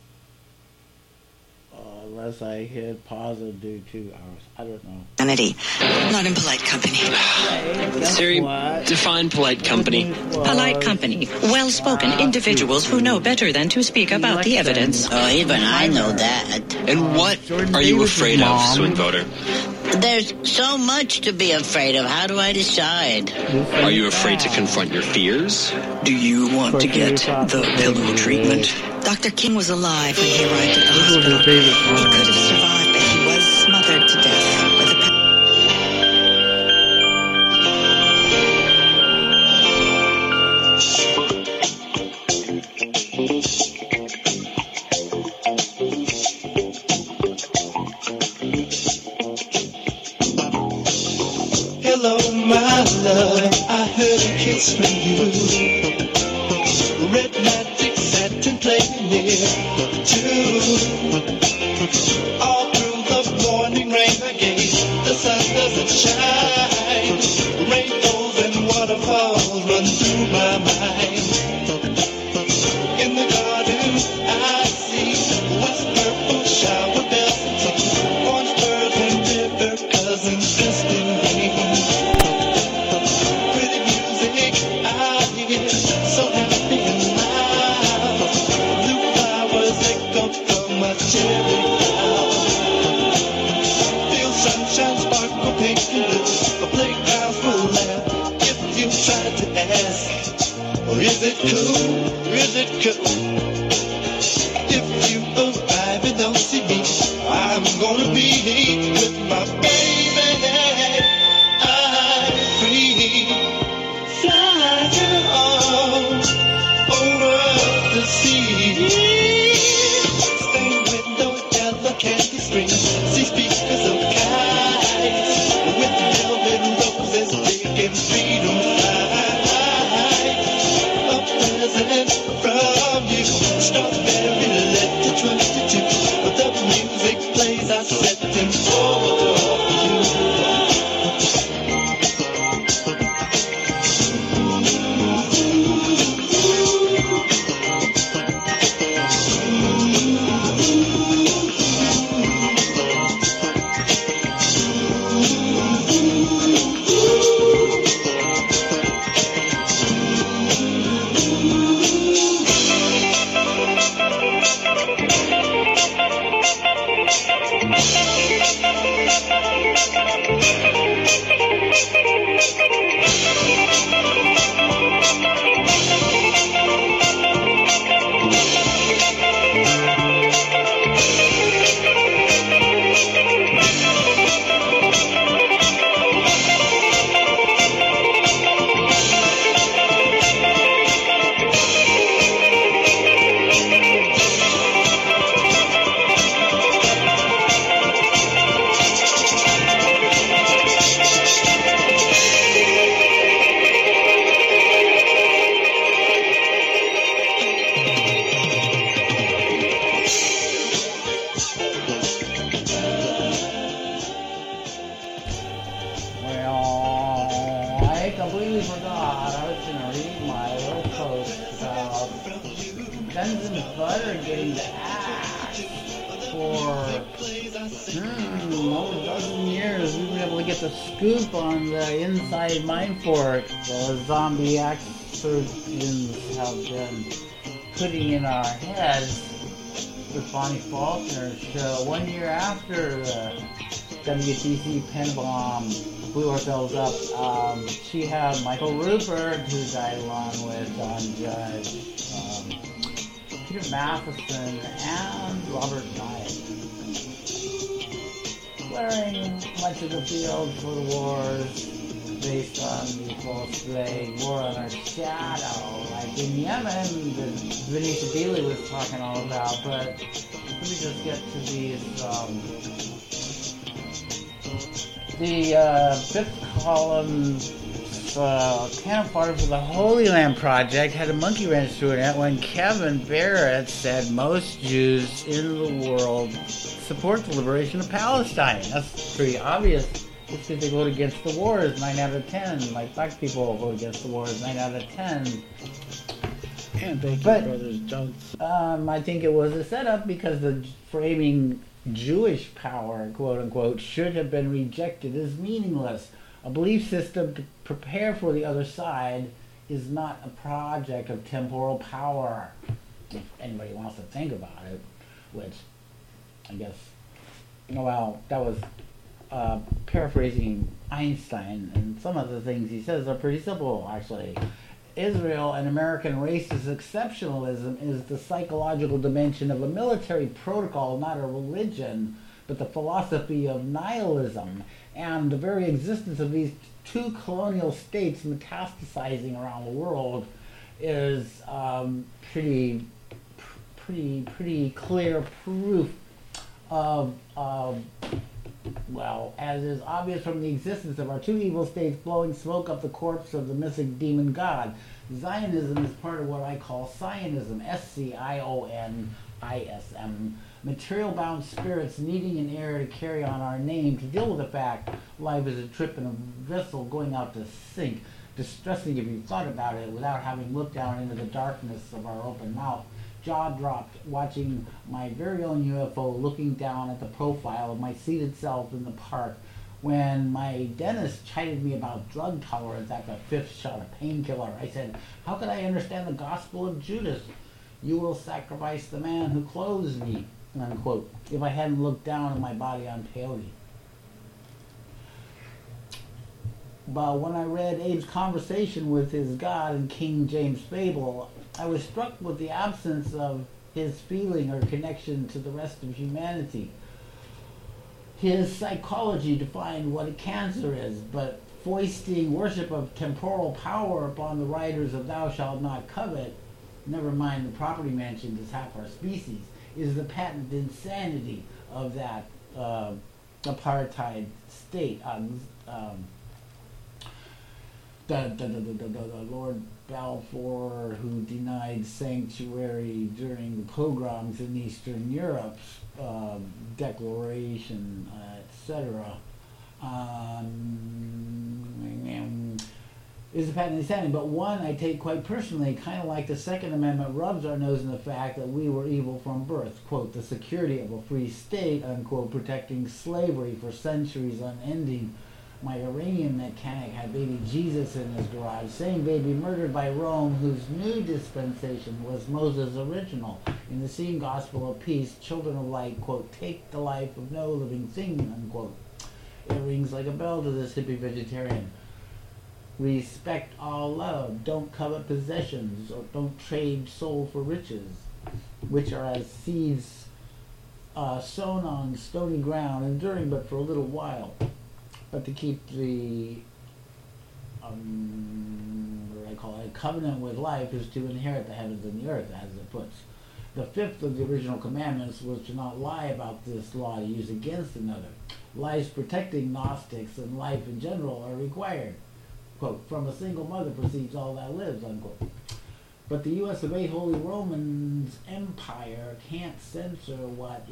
Unless I hit pause and do 2 hours. I don't know. Humanity. Not in polite company. Siri, define polite company. Polite company. Well-spoken individuals who know better than to speak about the evidence. Oh, even I know that. And what are you afraid of, swing voter? There's so much to be afraid of. How do I decide? Are you afraid to confront your fears? Do you want to get the pillow treatment? Dr. King was alive when he arrived at the hospital. He could have survived, but he was smothered to death by the Hello, my love, I heard a kiss from you. Red magic satin playing near too. All through the morning rain again, the sun doesn't shine. Rainbows and waterfalls run through my mind. In the garden I see west purple shower bells, orange birds and river cousins dressed in green. Pretty music I hear, so happy and loud. Blue flowers echo from my cherry cloud. Feel sunshine sparkle pink and blue. The playgrounds will laugh if you try to ask, or is it cool? Is it cool? If you arrive and don't see me, I'm gonna be with my baby. I'm free. Fly down over the sea. Stained window, yellow candy string. See speakers of kites with velvet roses big and freedom flight. A present from you. completely forgot I was going to read my little post about Benson Butter getting the axe for over a dozen years. We've been able to get the scoop on the inside Mindfork. The zombie axe surgeons have been putting in our heads with Bonnie Faulkner's show. 1 year after the WTC pen bomb blew ourselves up, she had Michael Rupert, who died along with Don Judge, Peter Matheson, and Robert Knight, clearing much of the field for the wars based on the false flag, War on Our Shadow, like in Yemen that Venetia Bealey was talking all about. But let me just get to these. The fifth column cannon fodder for the Holy Land Project had a monkey wrench through it when Kevin Barrett said most Jews in the world support the liberation of Palestine. That's pretty obvious. Just because they vote against the wars 9 out of 10. Like black people vote against the wars 9 out of 10. And thank you, Brothers Jones. I think it was a setup because the framing Jewish power, quote unquote, should have been rejected as meaningless. A belief system to prepare for the other side is not a project of temporal power. If anybody wants to think about it, which I guess, well, that was paraphrasing Einstein, and some of the things he says are pretty simple, actually. Israel and American racist exceptionalism is the psychological dimension of a military protocol, not a religion, but the philosophy of nihilism. And the very existence of these two colonial states metastasizing around the world is pretty clear proof of well, as is obvious from the existence of our two evil states blowing smoke up the corpse of the missing demon god. Zionism is part of what I call Sionism, S-C-I-O-N-I-S-M. Material-bound spirits needing an heir to carry on our name, to deal with the fact life is a trip in a vessel going out to sink. Distressing if you thought about it without having looked down into the darkness of our open mouth. Jaw dropped watching my very own UFO looking down at the profile of my seated self in the park when my dentist chided me about drug tolerance after a fifth shot of painkiller. I said, how could I understand the gospel of Judas? You will sacrifice the man who clothes me, unquote, if I hadn't looked down at my body on peyote. But when I read Abe's conversation with his God in King James Fable, I was struck with the absence of his feeling or connection to the rest of humanity. His psychology defined what a cancer is, but foisting worship of temporal power upon the writers of Thou Shalt Not Covet, never mind the property mentioned as half our species, is the patent insanity of that apartheid state. The Lord Balfour, who denied sanctuary during the pogroms in Eastern Europe, declaration, etc., is a patent insanity, but one I take quite personally, kind of like the Second Amendment rubs our nose in the fact that we were evil from birth, quote, the security of a free state, unquote, protecting slavery for centuries unending. My Iranian mechanic had baby Jesus in his garage, same baby murdered by Rome, whose new dispensation was Moses' original. In the same gospel of peace, children of light, quote, take the life of no living thing, unquote. It rings like a bell to this hippie vegetarian. Respect all love, don't covet possessions, or don't trade soul for riches, which are as seeds sown on stony ground, enduring but for a little while. But to keep the, what I call it, covenant with life is to inherit the heavens and the earth, as it puts. The fifth of the original commandments was to not lie about this law to use against another. Lives protecting Gnostics and life in general are required. Quote, from a single mother proceeds all that lives, unquote. But the U.S. of A. Holy Roman's Empire can't censor what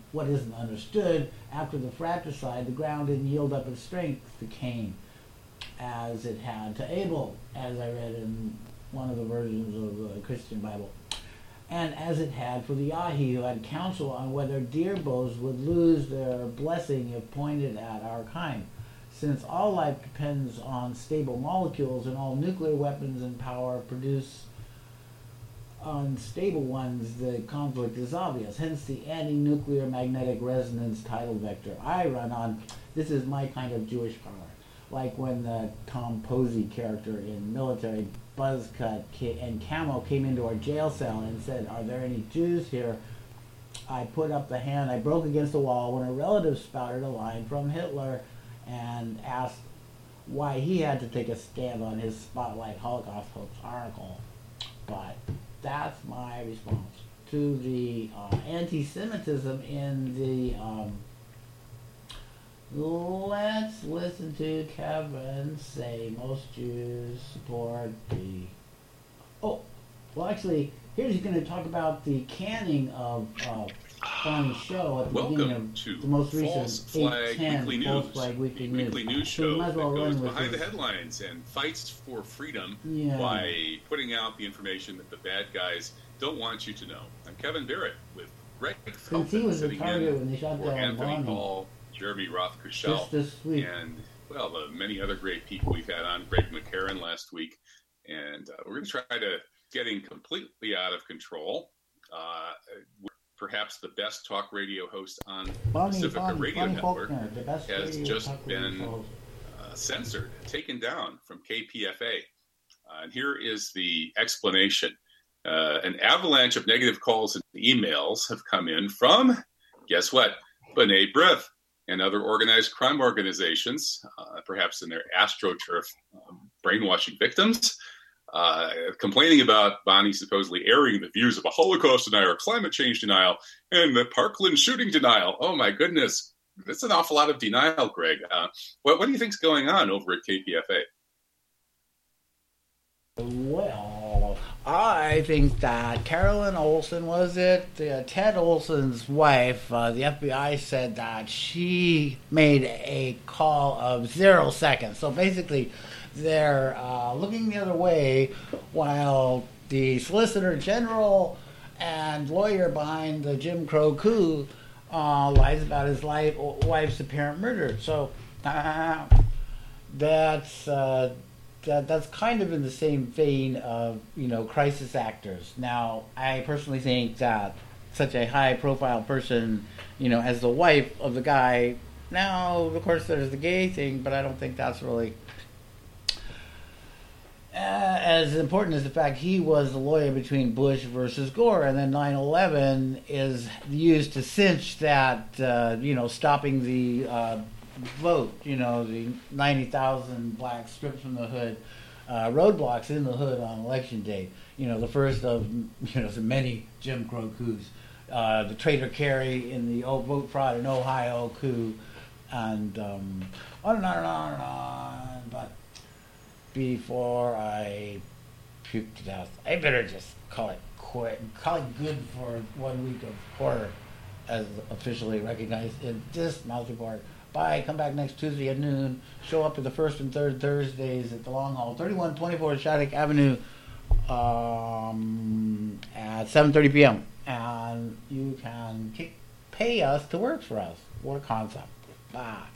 isn't understood. After the fratricide, the ground didn't yield up its strength to Cain. as it had to Abel, as I read in one of the versions of the Christian Bible, and as it had for the Yahi, who had counsel on whether deer bows would lose their blessing if pointed at our kind. Since all life depends on stable molecules and all nuclear weapons and power produce unstable ones, the conflict is obvious. Hence the anti-nuclear magnetic resonance tidal vector I run on. This is my kind of Jewish power. Like when the Tom Posey character in Military Buzzcut and Camo came into our jail cell and said, "Are there any Jews here?" I put up the hand I broke against the wall when a relative spouted a line from Hitler and asked why he had to take a stand on his Spotlight Holocaust Hoax article. But that's my response to the anti-Semitism in the let's listen to Kevin say most Jews support the... Oh, well actually, here's going to talk about the canning of Bonnie's show at the beginning of the most recent 810 False Flag Weekly News. Weekly news show that goes behind the headlines and fights for freedom by putting out the information that the bad guys don't want you to know. I'm Kevin Barrett with Greg Since he was the target when they shot for down Anthony Bonnie. Hall, Jeremy Roth-Kushel, Just this week. and well, the many other great people we've had on. Greg McCarran last week, and we're going to try to getting completely out of control. Perhaps the best talk radio host on Pacifica Radio Network has just been censored, taken down from KPFA. And here is the explanation. An avalanche of negative calls and emails have come in from, guess what, B'nai B'rith and other organized crime organizations, perhaps in their AstroTurf brainwashing victims, complaining about Bonnie supposedly airing the views of a Holocaust denier, climate change denial, and the Parkland shooting denial. Oh my goodness, that's an awful lot of denial, Greg. What do you think's going on over at KPFA? Well, I think that Carolyn Olsen, was it? Ted Olson's wife, the FBI said that she made a call of 0 seconds. So basically, they're looking the other way while the Solicitor General and lawyer behind the Jim Crow coup lies about his wife's apparent murder. So that's kind of in the same vein of, crisis actors. Now, I personally think that such a high-profile person, as the wife of the guy, now, of course, there's the gay thing, but I don't think that's really as important as the fact he was the lawyer between Bush versus Gore, and then 9/11 is used to cinch that, stopping the vote, the 90,000 black strips from the hood, roadblocks in the hood on election day, the first of, the many Jim Crow coups, the Trader Kerry in the vote fraud in Ohio coup, and on and on and on and on. But before I puke to death, I better just call it quit, call it good for 1 week of horror as officially recognized in this Mouse Report. Bye. Come back next Tuesday at noon. Show up at the first and third Thursdays at the Long Hall, 3124 Shattuck Avenue, at 7:30 p.m. And you can pay us to work for us. What a concept. Bye.